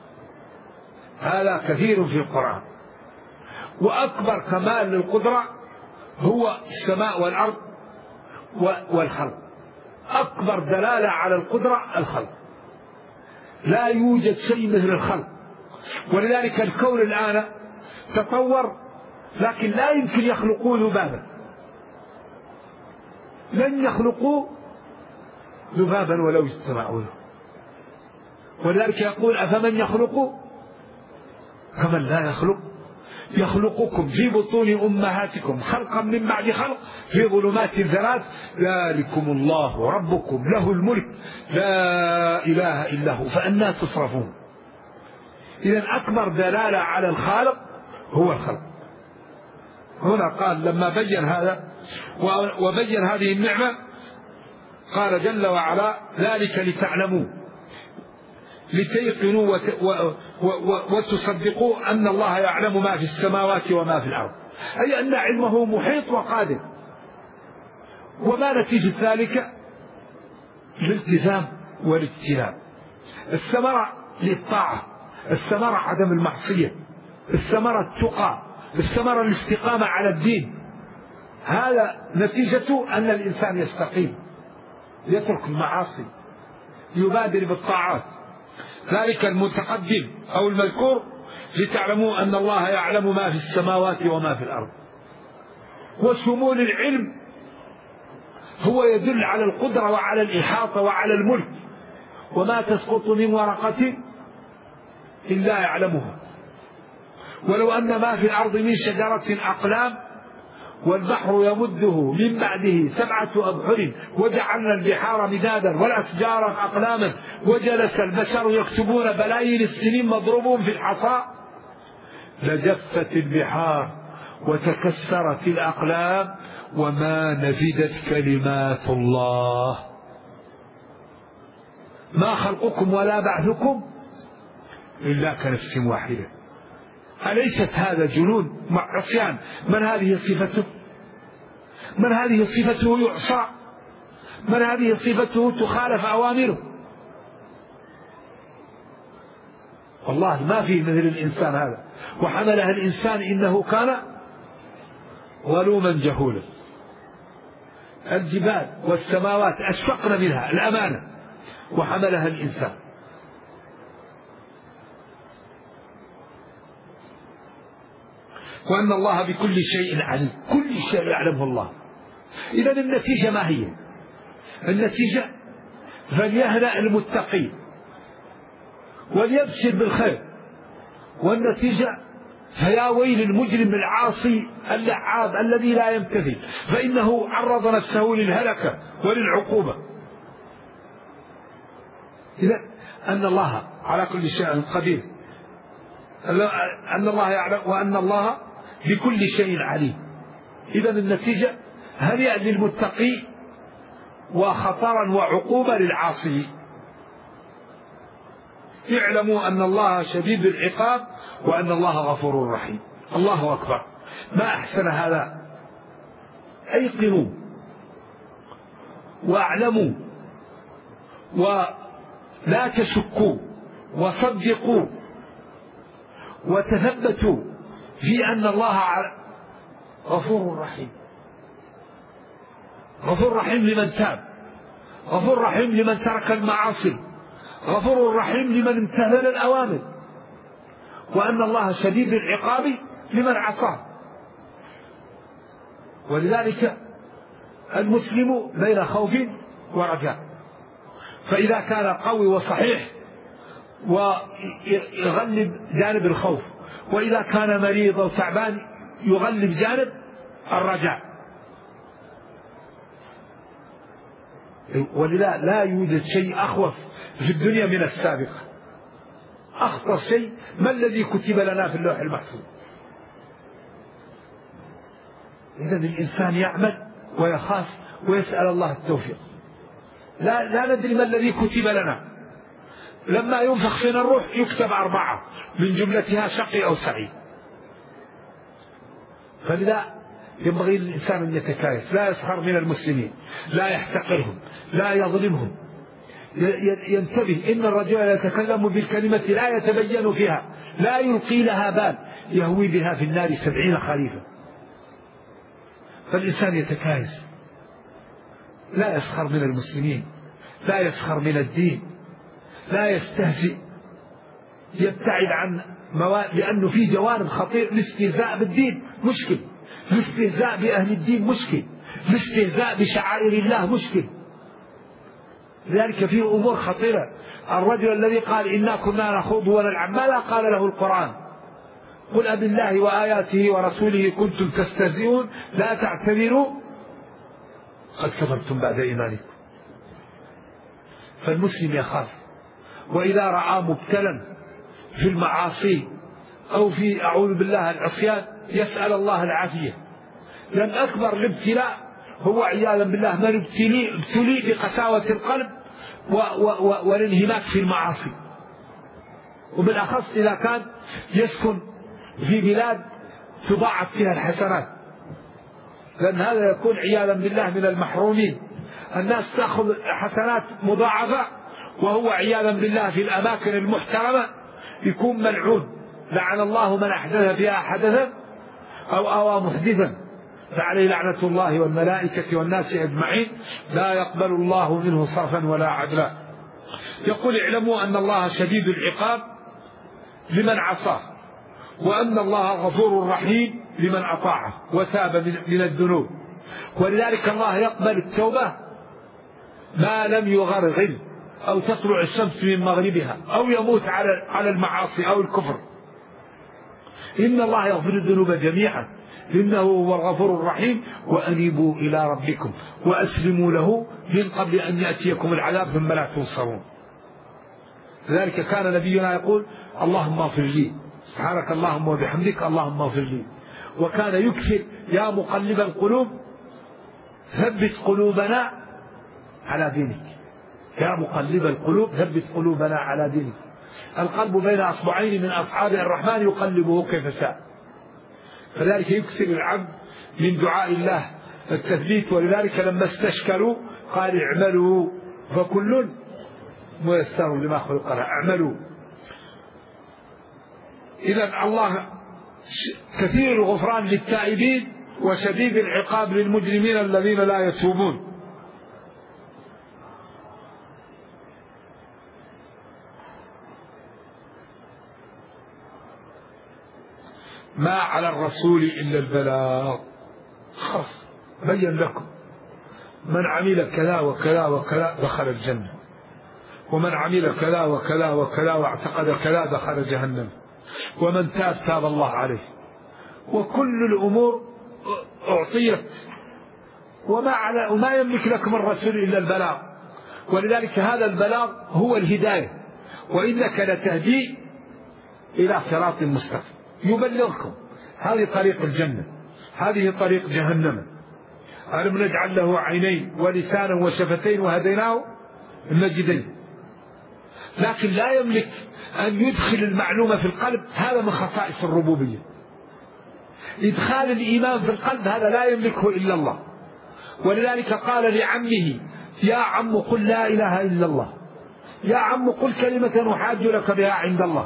هذا كثير في القرآن. وأكبر كمال للقدرة هو السماء والأرض والخلق. أكبر دلالة على القدرة الخلق. لا يوجد شيء مثل الخلق. ولذلك الكون الآن تطور، لكن لا يمكن يخلقوا ذبابا. لن يخلقوا ذبابا ولو اجتمعوا له. ولذلك يقول أفمن يخلق كمن لا يخلق. يخلقكم في بطون أمهاتكم خلقا من بعد خلق في ظلمات ثلاث ذلكم الله ربكم له الملك لا إله إلا هو فأنى تصرفون. إذن أكبر دلالة على الخالق هو الخلق. هنا قال لما بين هذا وبين هذه النعمة قال جل وعلا ذلك لتعلموا لتيقنوا وتصدقوا أن الله يعلم ما في السماوات وما في الأرض، أي أن علمه محيط وقادر. وما نتيجة ذلك؟ الالتزام والاجتناب. الثمرة للطاعة، الثمرة عدم المعصية، الثمرة التقى، الثمرة الاستقامة على الدين. هذا نتيجة أن الإنسان يستقيم، يترك المعاصي، يبادر بالطاعات. ذلك المتقدم أو المذكور لتعلموا أن الله يعلم ما في السماوات وما في الأرض. وشمول العلم هو يدل على القدرة وعلى الإحاطة وعلى الملك. وما تسقط من ورقة إلا يعلمها، ولو أن ما في الأرض من شجرة أقلام والبحر يمده من بعده 7 أبحر وجعلنا البحار مدادا والأشجار أقلاما وجلس البشر يكتبون بلايين السنين مضروبون في الحصى لجفت البحار وتكسرت الأقلام وما نفدت كلمات الله. ما خلقكم ولا بعثكم إلا كنفس واحدة. أليست هذا جنون مع عصيان؟ من هذه صفته؟ من هذه صفته يعصى؟ من هذه صفته تخالف أوامره؟ والله ما فيه مثل الإنسان هذا. وحملها الإنسان إنه كان ظلوما جهولا. الجبال والسماوات أشفقن منها الأمانة وحملها الإنسان. وأن الله بكل شيء عليم، كل شيء يعلمه الله. إذن النتيجة ما هي؟ النتيجة فليهنأ المتقي وليبشر بالخير، والنتيجة فيا ويل المجرم العاصي اللعاب الذي لا يمتثل، فإنه عرض نفسه للهلكة وللعقوبة. إذن أن الله على كل شيء قدير، أن الله يعلم وأن الله بكل شيء عليم. إذن النتيجة هنيئا للمتقي وخطرا وعقوبة للعاصي. اعلموا أن الله شديد العقاب وأن الله غفور رحيم. الله أكبر، ما أحسن هذا. أيقنوا واعلموا ولا تشكوا وصدقوا وتثبتوا في أن الله غفور رحيم. غفور رحيم لمن تاب، غفور رحيم لمن ترك المعاصي، غفور رحيم لمن امتثل الأوامر، وأن الله شديد العقاب لمن عصاه. ولذلك المسلم بين خوف ورجاء، فإذا كان قوي وصحيح ويغلب جانب الخوف، وإذا كان مريض أو تعبان يغلب جانب الرجاء. ولذا لا يوجد شيء أخوف في الدنيا من السابقة. أخطر شيء ما الذي كتب لنا في اللوح المحفوظ؟ إذا الإنسان يعمل ويخاف ويسأل الله التوفيق. لا ندري ما الذي كتب لنا. لما ينفخ فينا الروح يكتب 4 من جملتها شقي أو سعيد. فلذا ينبغي للإنسان أن يتكايس، لا يسخر من المسلمين، لا يحتقرهم، لا يظلمهم، ينتبه. إن الرجل يتكلم بالكلمة لا يتبين فيها، لا يلقي لها بال، يهوي بها في النار 70 خريفا. فالإنسان يتكايس، لا يسخر من المسلمين، لا يسخر من الدين، لا يستهزئ، يبتعد عن لأنه في جوانب خطير. الاستهزاء بالدين مشكل، الاستهزاء بأهل الدين مشكل، الاستهزاء بشعائر الله مشكل. لذلك فيه أمور خطيرة. الرجل الذي قال إنا كنا نخوض ونلعب، ماذا قال له القرآن؟ قل أبالله وآياته ورسوله كنتم تستهزئون لا تعتذروا قد كفرتم بعد إيمانكم. فالمسلم يخاف، وإذا رأى مبتلا في المعاصي أو في أعوذ بالله العصيان يسأل الله العافية. لأن أكبر الابتلاء هو عياذا بالله من ابتلي بقساوة القلب والانهماك في المعاصي، وبالأخص إذا كان يسكن في بلاد تضاعف فيها الحسنات، لأن هذا يكون عياذا بالله من المحرومين. الناس تأخذ حسنات مضاعفة وهو عياذا بالله في الأماكن المحترمة يكون ملعون. لعن الله من أحدث فيها حدثا أو أوى محدثا فعليه لعنة الله والملائكة والناس أجمعين لا يقبل الله منه صرفا ولا عدلا. يقول اعلموا أن الله شديد العقاب لمن عصاه، وأن الله غفور رحيم لمن أطاعه وتاب من الذنوب. ولذلك الله يقبل التوبة ما لم يغرغر أو تطلع الشمس من مغربها أو يموت على المعاصي أو الكفر. إن الله يغفر الذنوب جميعا إنه هو الغفور الرحيم. وأنيبوا إلى ربكم وأسلموا له من قبل أن يأتيكم العذاب ثم لا تنصرون. لذلك كان نبينا يقول اللهم اغفر لي، سبحانك اللهم وبحمدك اللهم اغفر لي. وكان يكثر يا مقلب القلوب ثبت قلوبنا على دينك، يا مقلب القلوب ثبت قلوبنا على دينك. القلب بين أصبعين من أصحاب الرحمن يقلبه كيف شاء. فذلك يكثر العبد من دعاء الله التثبيت. ولذلك لما استشكلوا قال اعملوا فكل ميسر لما خلق له، اعملوا. إذن الله كثير الغفران للتائبين وشديد العقاب للمجرمين الذين لا يتوبون. ما على الرسول إلا البلاغ، خلاص بين لكم. من عمل كذا وكذا وكذا دخل الجنة، ومن عمل كذا وكذا وكذا واعتقد كذا دخل جهنم، ومن تاب تاب الله عليه. وكل الأمور أعطيت، وما يملك لكم الرسول إلا البلاغ. ولذلك هذا البلاغ هو الهداية. وإنك لتهدي إلى صراط مستقيم، يبلغكم هذه طريق الجنة، هذه طريق جهنم. ألم نجعل له عينين ولسانا وشفتين وهديناه النجدين. لكن لا يملك أن يدخل المعلومة في القلب، هذا من خصائص الربوبية. إدخال الإيمان في القلب هذا لا يملكه إلا الله. ولذلك قال لعمه يا عم قل لا إله إلا الله، يا عم قل كلمة أحاج لك بها عند الله.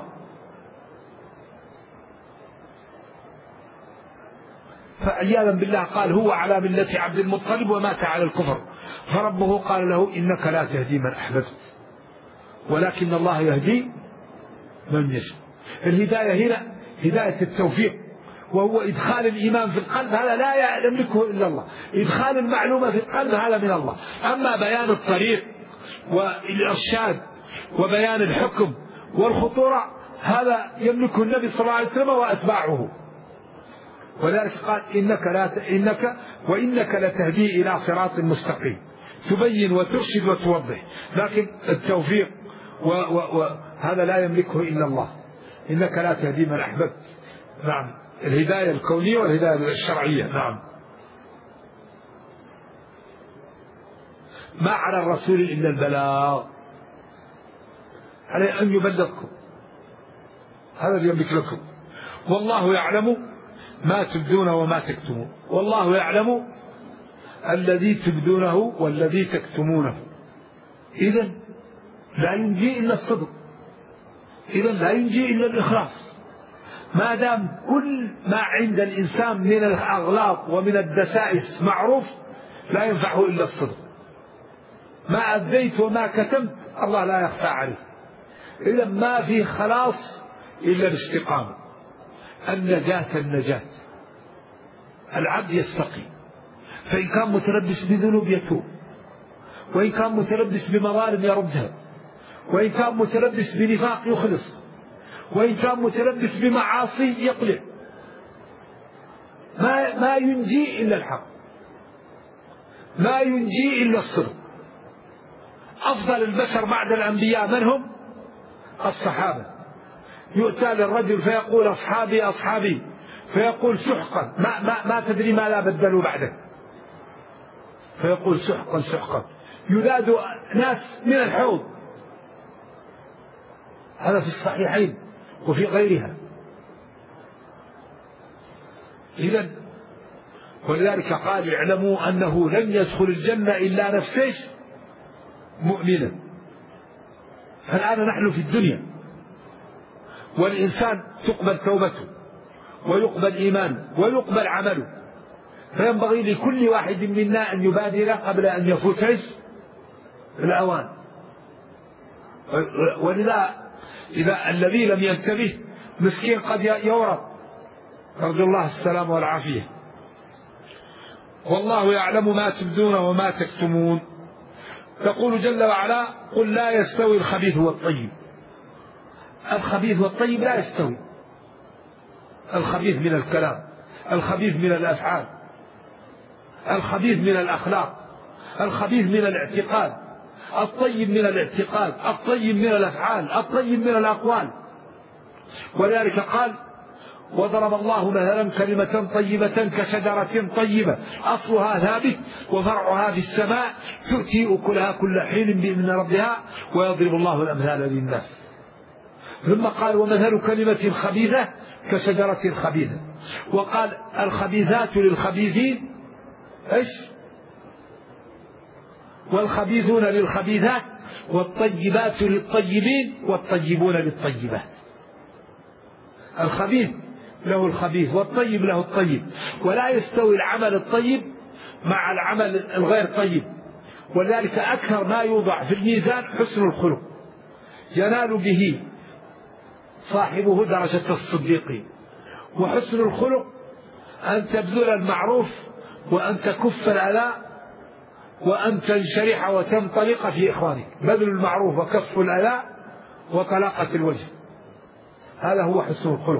فعياذا بالله قال هو على ملة عبد المطلب ومات على الكفر. فربه قال له إنك لا تهدي من أحببت ولكن الله يهدي من يشاء. الهداية هنا هداية التوفيق، وهو إدخال الإيمان في القلب، هذا لا يملكه إلا الله. إدخال المعلومة في القلب هذا من الله. أما بيان الطريق والإرشاد وبيان الحكم والخطورة هذا يملكه النبي صلى الله عليه وسلم وأتباعه. ولذلك قال وإنك لتهدي إلى صراط مستقيم، تبين وترشد وتوضح. لكن التوفيق وهذا لا يملكه إلا الله. إنك لا تهدي من أحببت. نعم، الهداية الكونية والهداية الشرعية. نعم. ما على الرسول إلا البلاغ، عليه أن يبلغكم، هذا اللي يملك لكم. والله يعلم ما تبدون وما تكتمون، والله يعلم الذي تبدونه والذي تكتمونه. إذن لا ينجي إلا الصدق، إذن لا ينجي إلا الإخلاص. ما دام كل ما عند الإنسان من الأغلاط ومن الدسائس معروف لا ينفعه إلا الصدق. ما أبديت وما كتمت الله لا يخفى عليه. إذا ما في خلاص إلا الاستقامة، النجاة. العبد يستقيم، فإن كان متلبس بذنوب يتوب، وإن كان متلبس بمظالم يردها، وإن كان متلبس بنفاق يخلص، وإن كان متلبس بمعاصي يقلع. ما ينجي إلا الحق، ما ينجي إلا الصدق. أفضل البشر بعد الأنبياء من هم؟ الصحابة. يؤتى للرجل فيقول أصحابي أصحابي، فيقول سحقا، ما تدري ما لا بدلوا بعدك، فيقول سحقا سحقا. يذاد ناس من الحوض، هذا في الصحيحين وفي غيرها. إذن ولذلك قال اعلموا أنه لن يدخل الجنة إلا نفس مؤمنة. فالآن نحن في الدنيا، والإنسان تقبل توبته ويقبل إيمانه ويقبل عمله، فينبغي لكل واحد منا أن يبادر قبل أن يفوت الأوان. ولذا إذا الذي لم ينتبه مسكين قد يورط، نرجو الله السلام والعافية. والله يعلم ما تبدون وما تكتمون. يقول جل وعلا قل لا يستوي الخبيث والطيب. الخبيث والطيب لا يستوي. الخبيث من الكلام، الخبيث من الأفعال، الخبيث من الأخلاق، الخبيث من الاعتقاد، الطيب من الاعتقاد، الطيب من الأفعال، الطيب من الأقوال. ولذلك قال وضرب الله مثلا كلمة طيبة كشجرة طيبة أصلها ثابت وفرعها في السماء تؤتي أكلها كل حين بإذن ربها ويضرب الله الأمثال للناس. ثم قال ومثل كلمة خبيثة كشجرة خبيثة. وقال الخبيثات للخبيثين إيش؟ والخبيثون للخبيثات والطيبات للطيبين والطيبون للطيبات. الخبيث له الخبيث والطيب له الطيب، ولا يستوي العمل الطيب مع العمل الغير طيب. ولذلك أكثر ما يوضع في الميزان حسن الخلق، ينال به صاحبه درجة الصديقين. وحسن الخلق أن تبذل المعروف وأن تكف الأذى وأن تنشرح وتنطلق في إخوانك. بذل المعروف وكف الأذى وطلاقة الوجه، هذا هو حسن الخلق.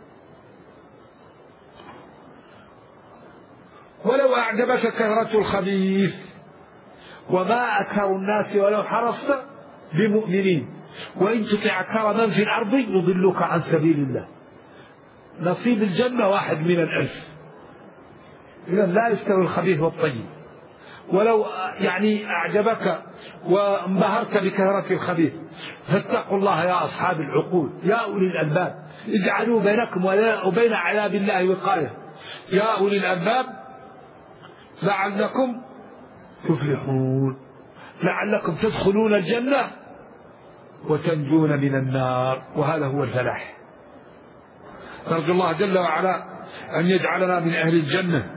ولو أعجبك كثرة الخبيث وما أكثر الناس ولو حرصت بمؤمنين وإن تطع أكثر من في الأرض يضلوك عن سبيل الله. نصيب الجنة 1 من 1000. إذن لا يستوي الخبيث والطيب. ولو أعجبك وانبهرت بكثرة الخبيث فاتقوا الله يا أصحاب العقول يا أولي الألباب، اجعلوا بينكم وبين عذاب الله وقاية يا أولي الألباب لعلكم تفلحون، لعلكم تدخلون الجنة وتنجون من النار، وهذا هو الفلاح. نرجو الله جل وعلا أن يجعلنا من أهل الجنة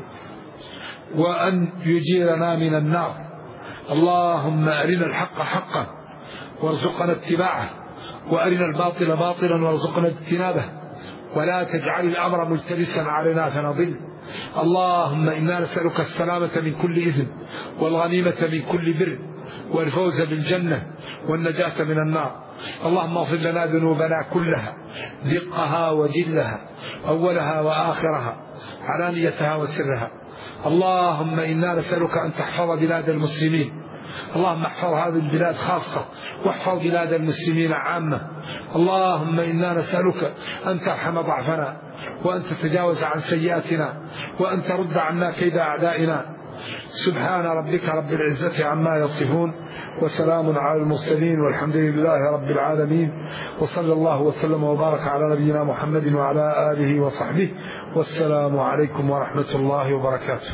وأن يجيرنا من النار. اللهم أرنا الحق حقا وارزقنا اتباعه، وأرنا الباطل باطلا وارزقنا اجتنابه، ولا تجعل الأمر ملتبسا علينا فنضل. اللهم إنا نسألك السلامة من كل إثم والغنيمة من كل بر والفوز بالجنة والنجاة من النار. اللهم اغفر لنا ذنوبنا كلها دقها وجلها أولها وآخرها علانيتها وسرها. اللهم إنا نسألك أن تحفظ بلاد المسلمين، اللهم احفظ هذه البلاد خاصة واحفظ بلاد المسلمين عامة. اللهم إنا نسألك أن ترحم ضعفنا وأن تتجاوز عن سيئاتنا وأن ترد عنا كيد أعدائنا. سبحان ربك رب العزة عما يصفون، وسلام على المرسلين، والحمد لله رب العالمين، وصلى الله وسلم وبارك على نبينا محمد وعلى آله وصحبه، والسلام عليكم ورحمة الله وبركاته.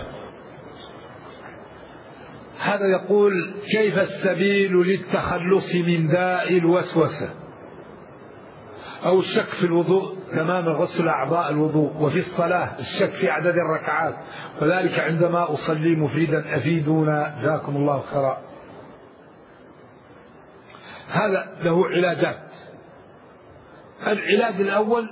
هذا يقول: كيف السبيل للتخلص من داء الوسوسة أو الشك في الوضوء تمام غسل أعضاء الوضوء، وفي الصلاة الشك في عدد الركعات، وذلك عندما أصلي مفردا، أفيدونا جزاكم الله خيرا. هذا له علاجات. العلاج الأول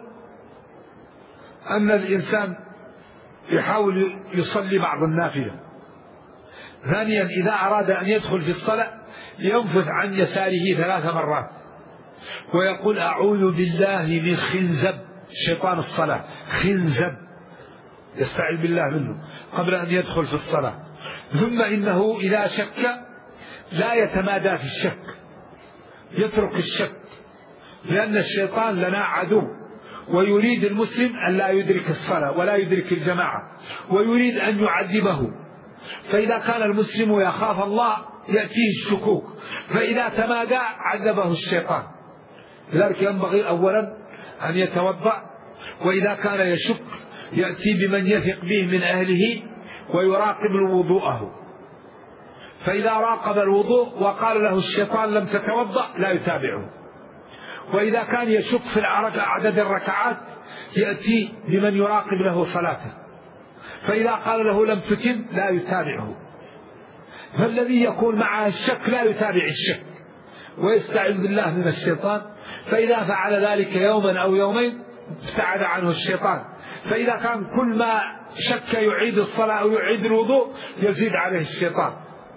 أن الإنسان يحاول يصلي بعض النافلة. ثانيا إذا أراد أن يدخل في الصلاة ينفث عن يساره 3 مرات ويقول: أعوذ بالله من خنزب شيطان الصلاة، خنزب، يستعيذ بالله منه قبل أن يدخل في الصلاة. ثم إنه إذا شك لا يتمادى في الشك، يترك الشك، لأن الشيطان لنا عدو، ويريد المسلم أن لا يدرك الصلاة ولا يدرك الجماعة، ويريد أن يعذبه. فإذا كان المسلم يخاف الله يأتيه الشكوك، فإذا تمادى عذبه الشيطان. لذلك ينبغي أولا أن يتوضأ، وإذا كان يشك يأتي بمن يثق به من أهله ويراقب وضوءه، فإذا راقب الوضوء وقال له الشيطان لم تتوضأ لا يتابعه. وإذا كان يشك في عدد الركعات يأتي بمن يراقب له صلاته، فإذا قال له لم تتم لا يتابعه. فالذي يكون معه الشك لا يتابع الشك ويستعذ بالله من الشيطان، فإذا فعل ذلك يوما أو يومين ابتعد عنه الشيطان. فإذا كان كل ما شك يعيد الصلاة أو يعيد الوضوء يزيد عليه الشيطان.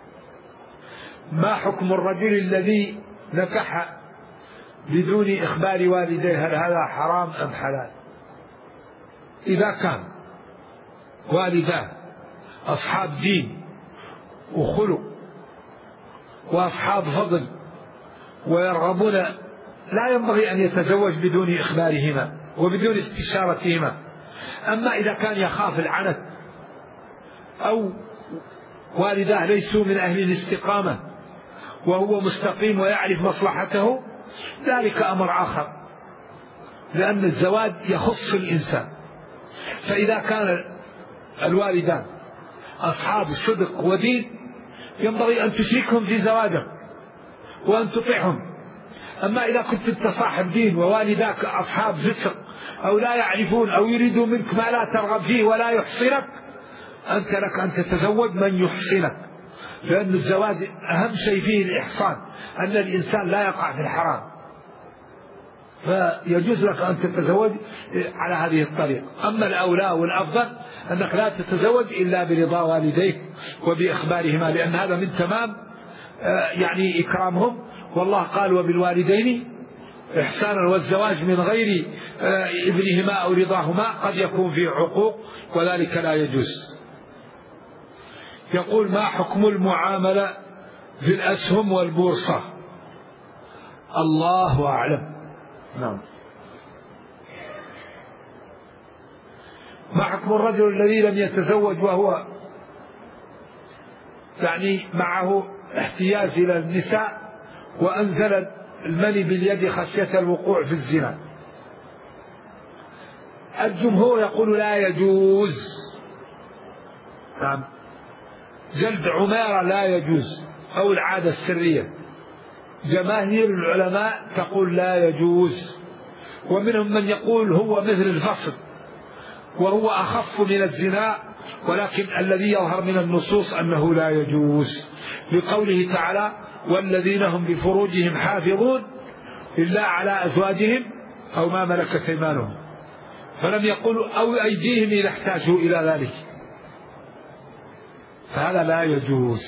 ما حكم الرجل الذي نكح بدون إخبار والديه؟ هل هذا حرام أم حلال؟ إذا كان والداه أصحاب دين وخلق وأصحاب فضل ويرغبون، لا ينبغي أن يتزوج بدون إخبارهما وبدون استشارتهما. أما إذا كان يخاف العنت أو والداه ليسوا من أهل الاستقامة وهو مستقيم ويعرف مصلحته، ذلك أمر آخر، لأن الزواج يخص الإنسان. فإذا كان الوالدان أصحاب صدق ودين ينبغي أن تشركهم في زواجهم وأن تطيعهم. أما إذا كنت تصاحب دين ووالداك أصحاب فسق أو لا يعرفون أو يريدوا منك ما لا ترغب فيه ولا يحصنك، أنت لك أن تتزوج من يحصنك، لأن الزواج أهم شيء فيه الإحصان، أن الإنسان لا يقع في الحرام، فيجوز لك أن تتزوج على هذه الطريقة. أما الأولى والأفضل أنك لا تتزوج إلا برضا والديك وبإخبارهما، لأن هذا من تمام يعني إكرامهم. والله قال: وبالوالدين إحسانا، والزواج من غير ابنهما أو رضاهما قد يكون فيه عقوق وذلك لا يجوز. يقول: ما حكم المعاملة في الأسهم والبورصة؟ الله أعلم. نعم. ما حكم الرجل الذي لم يتزوج وهو يعني معه احتياج إلى النساء وأنزل المني باليد خشية الوقوع في الزنا؟ الجمهور يقول لا يجوز. نعم. جلد عمارة لا يجوز أو العادة السرية. جماهير العلماء تقول لا يجوز، ومنهم من يقول هو مثل الفصل وهو أخف من الزنا، ولكن الذي يظهر من النصوص أنه لا يجوز، لقوله تعالى: والذين هم بفروجهم حافظون إلا على أزواجهم أو ما ملكت أيمانهم، فلم يقولوا أو أيديهم إذا احتاجوا إلى ذلك، فهذا لا يجوز.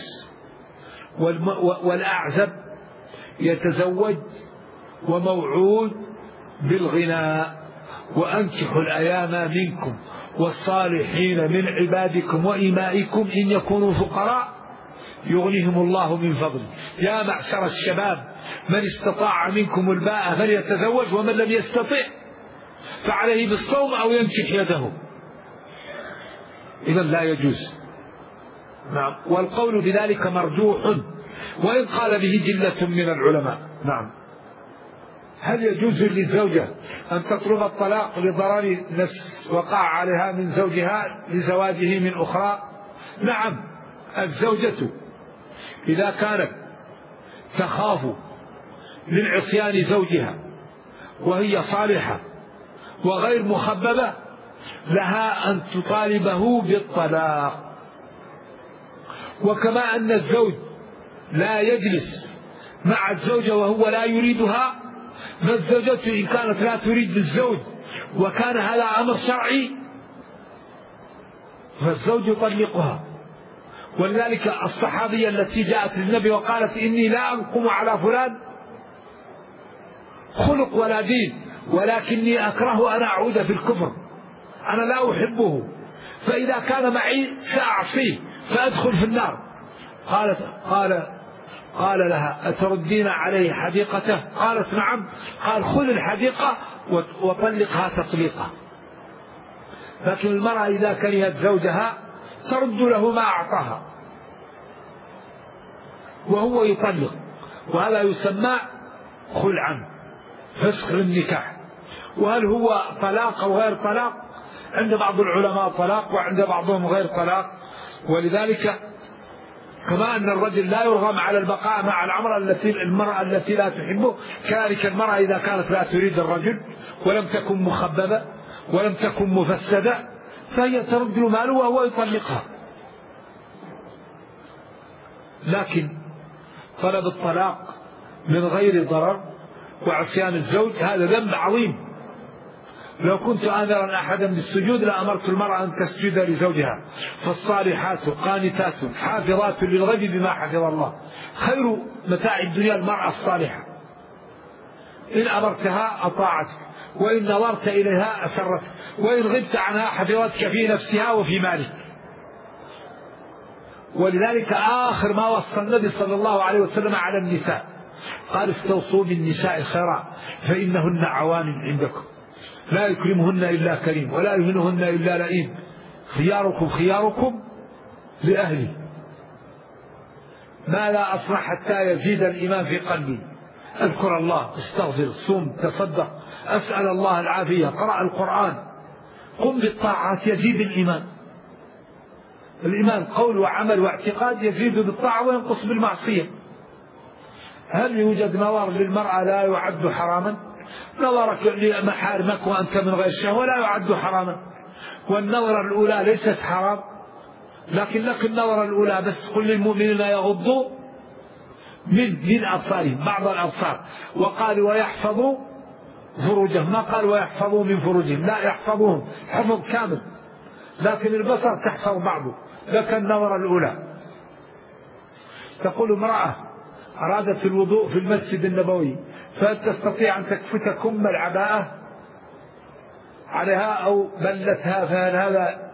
والأعزب يتزوج وموعود بالغناء: وأنكحوا الأيام منكم والصالحين من عبادكم وإمائكم إن يكونوا فقراء يغنيهم الله من فضله. يا معشر الشباب من استطاع منكم الباءة فليتزوج، ومن لم يستطع فعليه بالصوم أو ينكح يده. إذن لا يجوز. نعم. والقول بذلك مرجوح وإن قال به جلة من العلماء. نعم. هل يجوز للزوجة أن تطلب الطلاق لضرر نفس وقع عليها من زوجها لزواجه من أخرى؟ نعم. الزوجة إذا كانت تخاف من عصيان زوجها وهي صالحة وغير مخببة لها أن تطالبه بالطلاق. وكما أن الزوج لا يجلس مع الزوجة وهو لا يريدها، فالزوجة إن كانت لا تريد الزوج وكان هذا أمر شرعي فالزوج يطلقها. ولذلك الصحابية التي جاءت للنبي وقالت إني لا أنقم على فلان خلق ولا دين ولكني أكره أن أعود في الكفر، أنا لا أحبه، فإذا كان معي سأعصيه فأدخل في النار. قال لها أتردين عليه حديقته؟ قالت نعم. قال خذ الحديقة وطلقها تطليقة. لكن المرأة إذا كرهت زوجها ترد له ما أعطاها وهو يطلق، وهذا يسمى خلعا، فسخ للنكاح. وهل هو طلاق أو غير طلاق؟ عند بعض العلماء طلاق وعند بعضهم غير طلاق. ولذلك كما أن الرجل لا يرغم على البقاء مع المرأة التي لا تحبه، كذلك المرأة إذا كانت لا تريد الرجل ولم تكن مخببة ولم تكن مفسدة فهي ترد ماله وهو يطلقها. لكن طلب الطلاق من غير ضرر وعصيان الزوج هذا ذنب عظيم. لو كنت آمرا أحدا بالسجود لأمرت المرأة أن تسجد لزوجها. فالصالحات قانتات حافظات للغيب بما حفظ الله. خير متاع الدنيا المرأة الصالحة، إن أمرتها أطاعتك وإن نظرت إليها أسرتك وإن غبت عنها حفظتك في نفسها وفي مالك. ولذلك آخر ما وصى النبي صلى الله عليه وسلم على النساء قال استوصوا بالنساء خيرا فإنهن عوان عندكم لا يكرمهن إلا كريم ولا يهنهن إلا لئيم خياركم خياركم لأهلي. ما لا أصنع حتى يزيد الإيمان في قلبي. أذكر الله، استغفر، صوم، تصدق، أسأل الله العافية، قرأ القرآن، قم بالطاعات يزيد الإيمان. الإيمان قول وعمل واعتقاد يزيد بالطاعة وينقص بالمعصية. هل يوجد نظر للمرأة لا يعد حراما؟ نظرك لمحارمك وأنت من غير شهوة لا يعد حراما، والنظرة الأولى ليست حرام، لكن لك النظرة الأولى بس. قل للمؤمنين يغضوا من أبصارهم، بعض الأبصار، وقال ويحفظوا فروجهم، ما قال ويحفظوا من فروجهم، لا يحفظوهم حفظ كامل، لكن البصر تحفظ بعضه، لك النظرة الأولى. تقول امرأة أرادت الوضوء في المسجد النبوي فهل تستطيع أن تكفت كم العباءة عليها أو بلتها؟ فهل هذا؟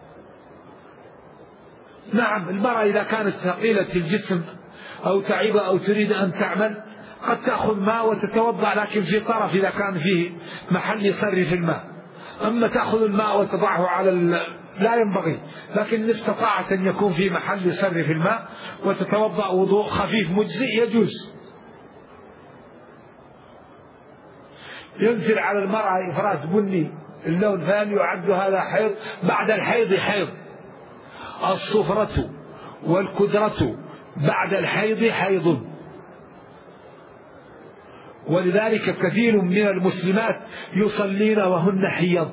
نعم. المرأة إذا كانت ثقيلة الجسم أو تعيبة أو تريد أن تعمل قد تأخذ ماء وتتوضأ، لكن في طرف إذا كان فيه محل يصرف الماء. أما تأخذ الماء وتضعه على لا ينبغي، لكن إن استطاعت أن يكون في محل يصرف الماء وتتوضأ وضوء خفيف مجزئ يجوز. ينزل على المرأة إفراز بني اللون فهل يعد هذا حيض؟ بعد الحيض حيض. الصفرة والكدرة بعد الحيض حيض. ولذلك كثير من المسلمات يصلين وهن حيض.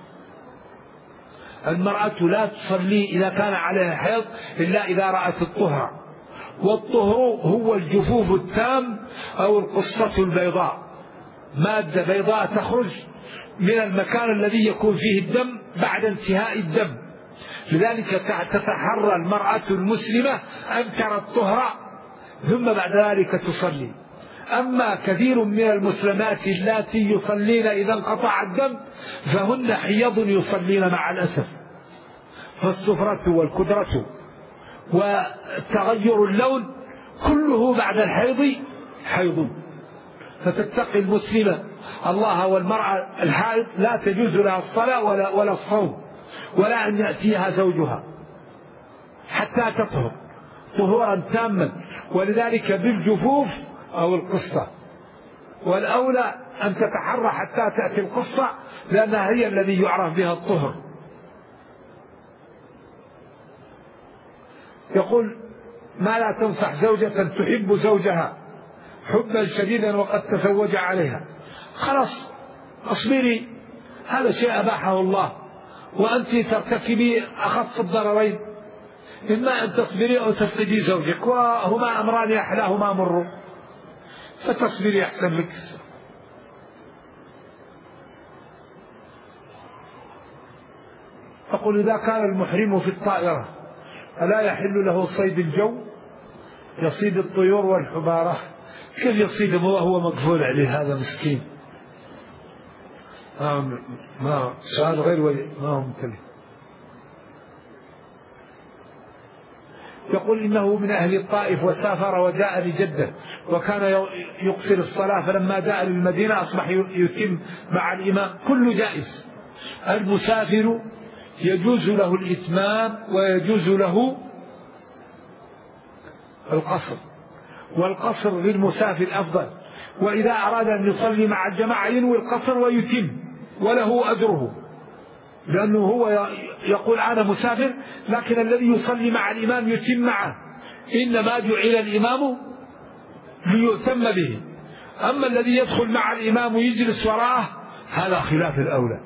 المرأة لا تصلي إذا كان عليها حيض إلا إذا رأت الطهر، والطهر هو الجفوف التام أو القصة البيضاء، مادة بيضاء تخرج من المكان الذي يكون فيه الدم بعد انتهاء الدم. لذلك تتحرى المرأة المسلمة أن ترى الطهر ثم بعد ذلك تصلي. أما كثير من المسلمات اللاتي يصلين إذا انقطع الدم فهن حيض يصلين مع الأسف. فالصفرة والكدرة وتغير اللون كله بعد الحيض حيض. فتتقي المسلمة الله. والمرأة الحائض لا تجوز لها الصلاة ولا الصوم ولا أن يأتيها زوجها حتى تطهر طهورا تاما، ولذلك بالجفوف أو القصة، والأولى أن تتحرى حتى تأتي القصة لأنها هي الذي يعرف بها الطهر. يقول: ما لا تنصح زوجة تحب زوجها حبا شديدا وقد تزوج عليها. خلاص اصبري، هذا شيء أباحه الله، وأنت ترتكبي أخف الضررين، إما أن تصبري أو تفقدي زوجك، وهما أمران أحلاهما مر، فتصبري أحسن لك. أقول: إذا كان المحرم في الطائرة ألا يحل له صيد الجو يصيد الطيور والحبارة؟ كيف يصيدهم وهو مقفول عليه؟ هذا مسكين. ما سؤال غير ما هو ممتلئ. يقول: إنه من أهل الطائف وسافر وجاء لجدة وكان يقصر الصلاة، فلما جاء للمدينة أصبح يتم مع الإمام. كل جائز. المسافر يجوز له الإتمام ويجوز له القصر، والقصر للمسافر أفضل، وإذا أراد أن يصلي مع الجماعة ينوي القصر ويتم وله أجره، لأنه هو يقول أنا مسافر، لكن الذي يصلي مع الإمام يتم معه، إنما جعل الإمام ليؤتم به. أما الذي يدخل مع الإمام ويجلس وراءه هذا خلاف الأولى،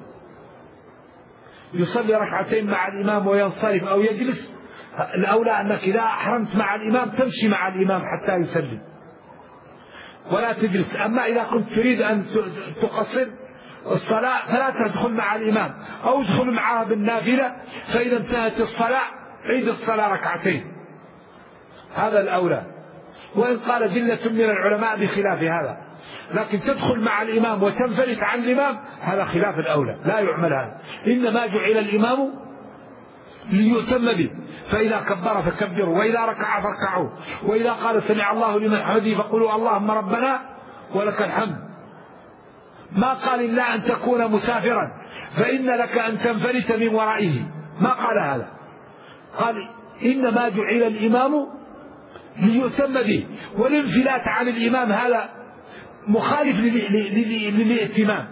يصلي ركعتين مع الإمام وينصرف أو يجلس. الأولى أنك إذا أحرمت مع الإمام تمشي مع الإمام حتى يسلم ولا تجلس. أما إذا كنت تريد أن تقصر الصلاة فلا تدخل مع الإمام، أو ادخل معها بالنافلة، فإذا انتهت الصلاة عيد الصلاة ركعتين، هذا الأولى. وإن قال جلة من العلماء بخلاف هذا، لكن تدخل مع الإمام وتنفلت عن الإمام هذا خلاف الأولى، لا يعمل هذا. إنما جعل الإمام ليؤتم به، فإذا كبر فكبروا، وإذا ركع فاركعوا، وإذا قال سمع الله لمن حمده فقولوا اللهم ربنا ولك الحمد. ما قال إلا أن تكون مسافرا فإن لك أن تنفلت من ورائه، ما قال هذا، قال إنما جعل الإمام ليؤتم به، والانفلات عن الإمام هذا مخالف للائتمام.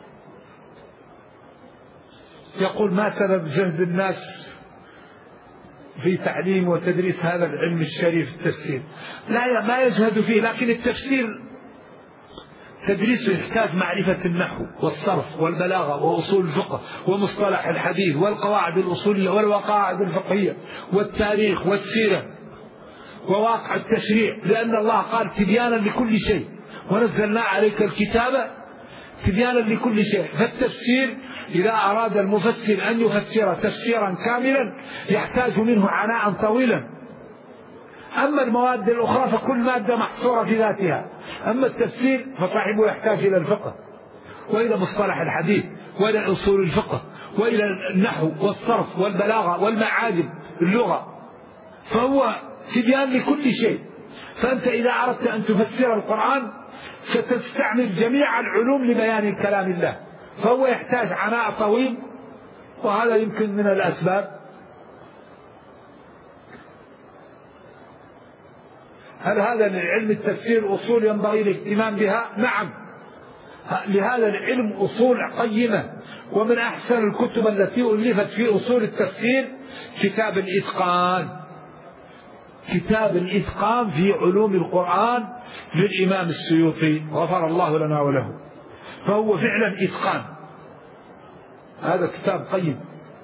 يقول: ما سبب جهد الناس في تعليم وتدريس هذا العلم الشريف التفسير؟ لا، ما يجهد فيه، لكن التفسير تدريسه يحتاج معرفة النحو والصرف والبلاغة وأصول الفقه ومصطلح الحديث والقواعد الأصولية والقواعد الفقهية والتاريخ والسيرة وواقع التشريع، لأن الله قال تبيانا لكل شيء ونزلنا عليك الكتاب تبيانا لكل شيء. فالتفسير إذا أراد المفسر أن يفسر تفسيرا كاملا يحتاج منه عناء طويلا. أما المواد الأخرى فكل مادة محصورة في ذاتها، أما التفسير فصاحبه يحتاج إلى الفقه وإلى مصطلح الحديث وإلى أصول الفقه وإلى النحو والصرف والبلاغة والمعاجم اللغة، فهو تبيان لكل شيء. فأنت إذا أردت أن تفسر القرآن ستستعمل جميع العلوم لبيان كلام الله، فهو يحتاج عناء طويل، وهذا يمكن من الأسباب. هل هذا للعلم التفسير أصول ينبغي الاهتمام بها؟ نعم، لهذا العلم أصول قيمة، ومن أحسن الكتب التي ألفت في أصول التفسير كتاب الإتقان، كتاب الإتقان في علوم القرآن للإمام السيوطي غفر الله لنا وله، فهو فعلا إتقان، هذا كتاب قيم.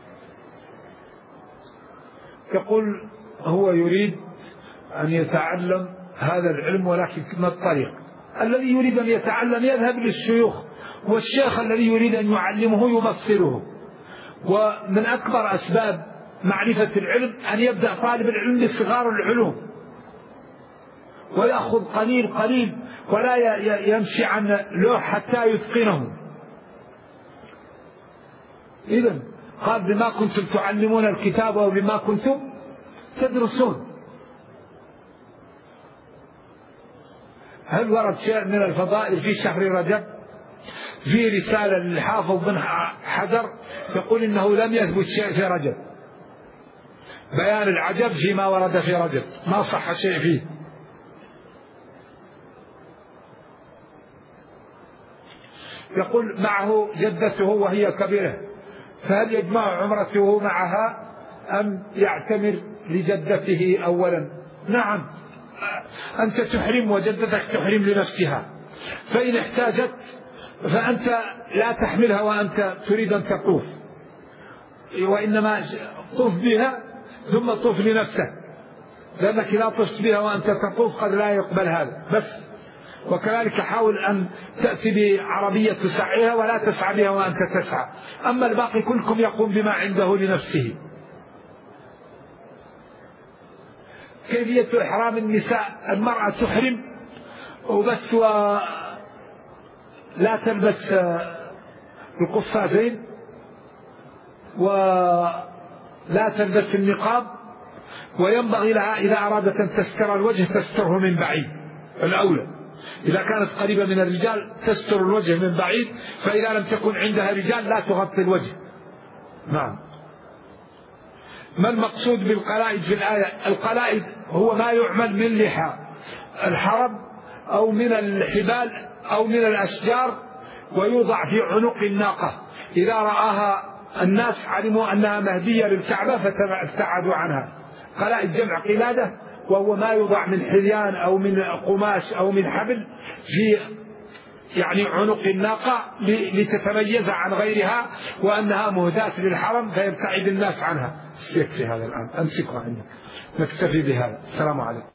يقول: هو يريد أن يتعلم هذا العلم، ولكن ما الطريق؟ الذي يريد أن يتعلم يذهب للشيوخ، والشيخ الذي يريد أن يعلمه يبصره. ومن أكبر أسباب معرفة العلم أن يبدأ طالب العلم بصغار العلوم ويأخذ قليل قليل، ولا يمشي عن لوح حتى يتقنه. إذن قال: بما كنتم تعلمون الكتاب وبما كنتم تدرسون. هل ورد شيء من الفضائل في شهر رجب؟ في رسالة للحافظ بن حجر يقول إنه لم يثبت شيء في رجب، بيان العجب فيما ورد في رجب، ما صح شيء فيه. يقول معه جدته وهي كبيرة، فهل يجمع عمرته معها أم يعتمر لجدته أولا؟ نعم، أنت تحرم وجدتك تحرم لنفسها، فإن احتاجت فأنت لا تحملها وأنت تريد أن تطوف، وإنما طوف بها ثم طوف لنفسك، لأنك لا طفت بها وأنت تطوف قد لا يقبل هذا بس. وكذلك حاول أن تأتي بعربية تسعيها ولا تسعى بها وأنت تسعى، أما الباقي كلكم يقوم بما عنده لنفسه. كيفية إحرام النساء: المرأة تحرم وبس ولا تلبس القفازين ولا تلبس النقاب، وينبغي لها إذا أرادت أن تستر الوجه تستره من بعيد، الأولى إذا كانت قريبة من الرجال تستر الوجه من بعيد، فإذا لم تكن عندها رجال لا تغطي الوجه. نعم. ما المقصود بالقلائد في الآية؟ القلائد هو ما يعمل من لحى الحرب أو من الحبال أو من الأشجار، ويوضع في عنق الناقة، إذا رآها الناس علموا أنها مهدية للكعبة فابتعدوا عنها. قلائد جمع قلادة، وهو ما يوضع من حليان أو من قماش أو من حبل في عنق الناقة لتتميز عن غيرها وأنها مهداة للحرم فيبتعد الناس عنها. يكفي هذا الآن، أمسكها عندك، نكتفي بهذا. السلام عليكم.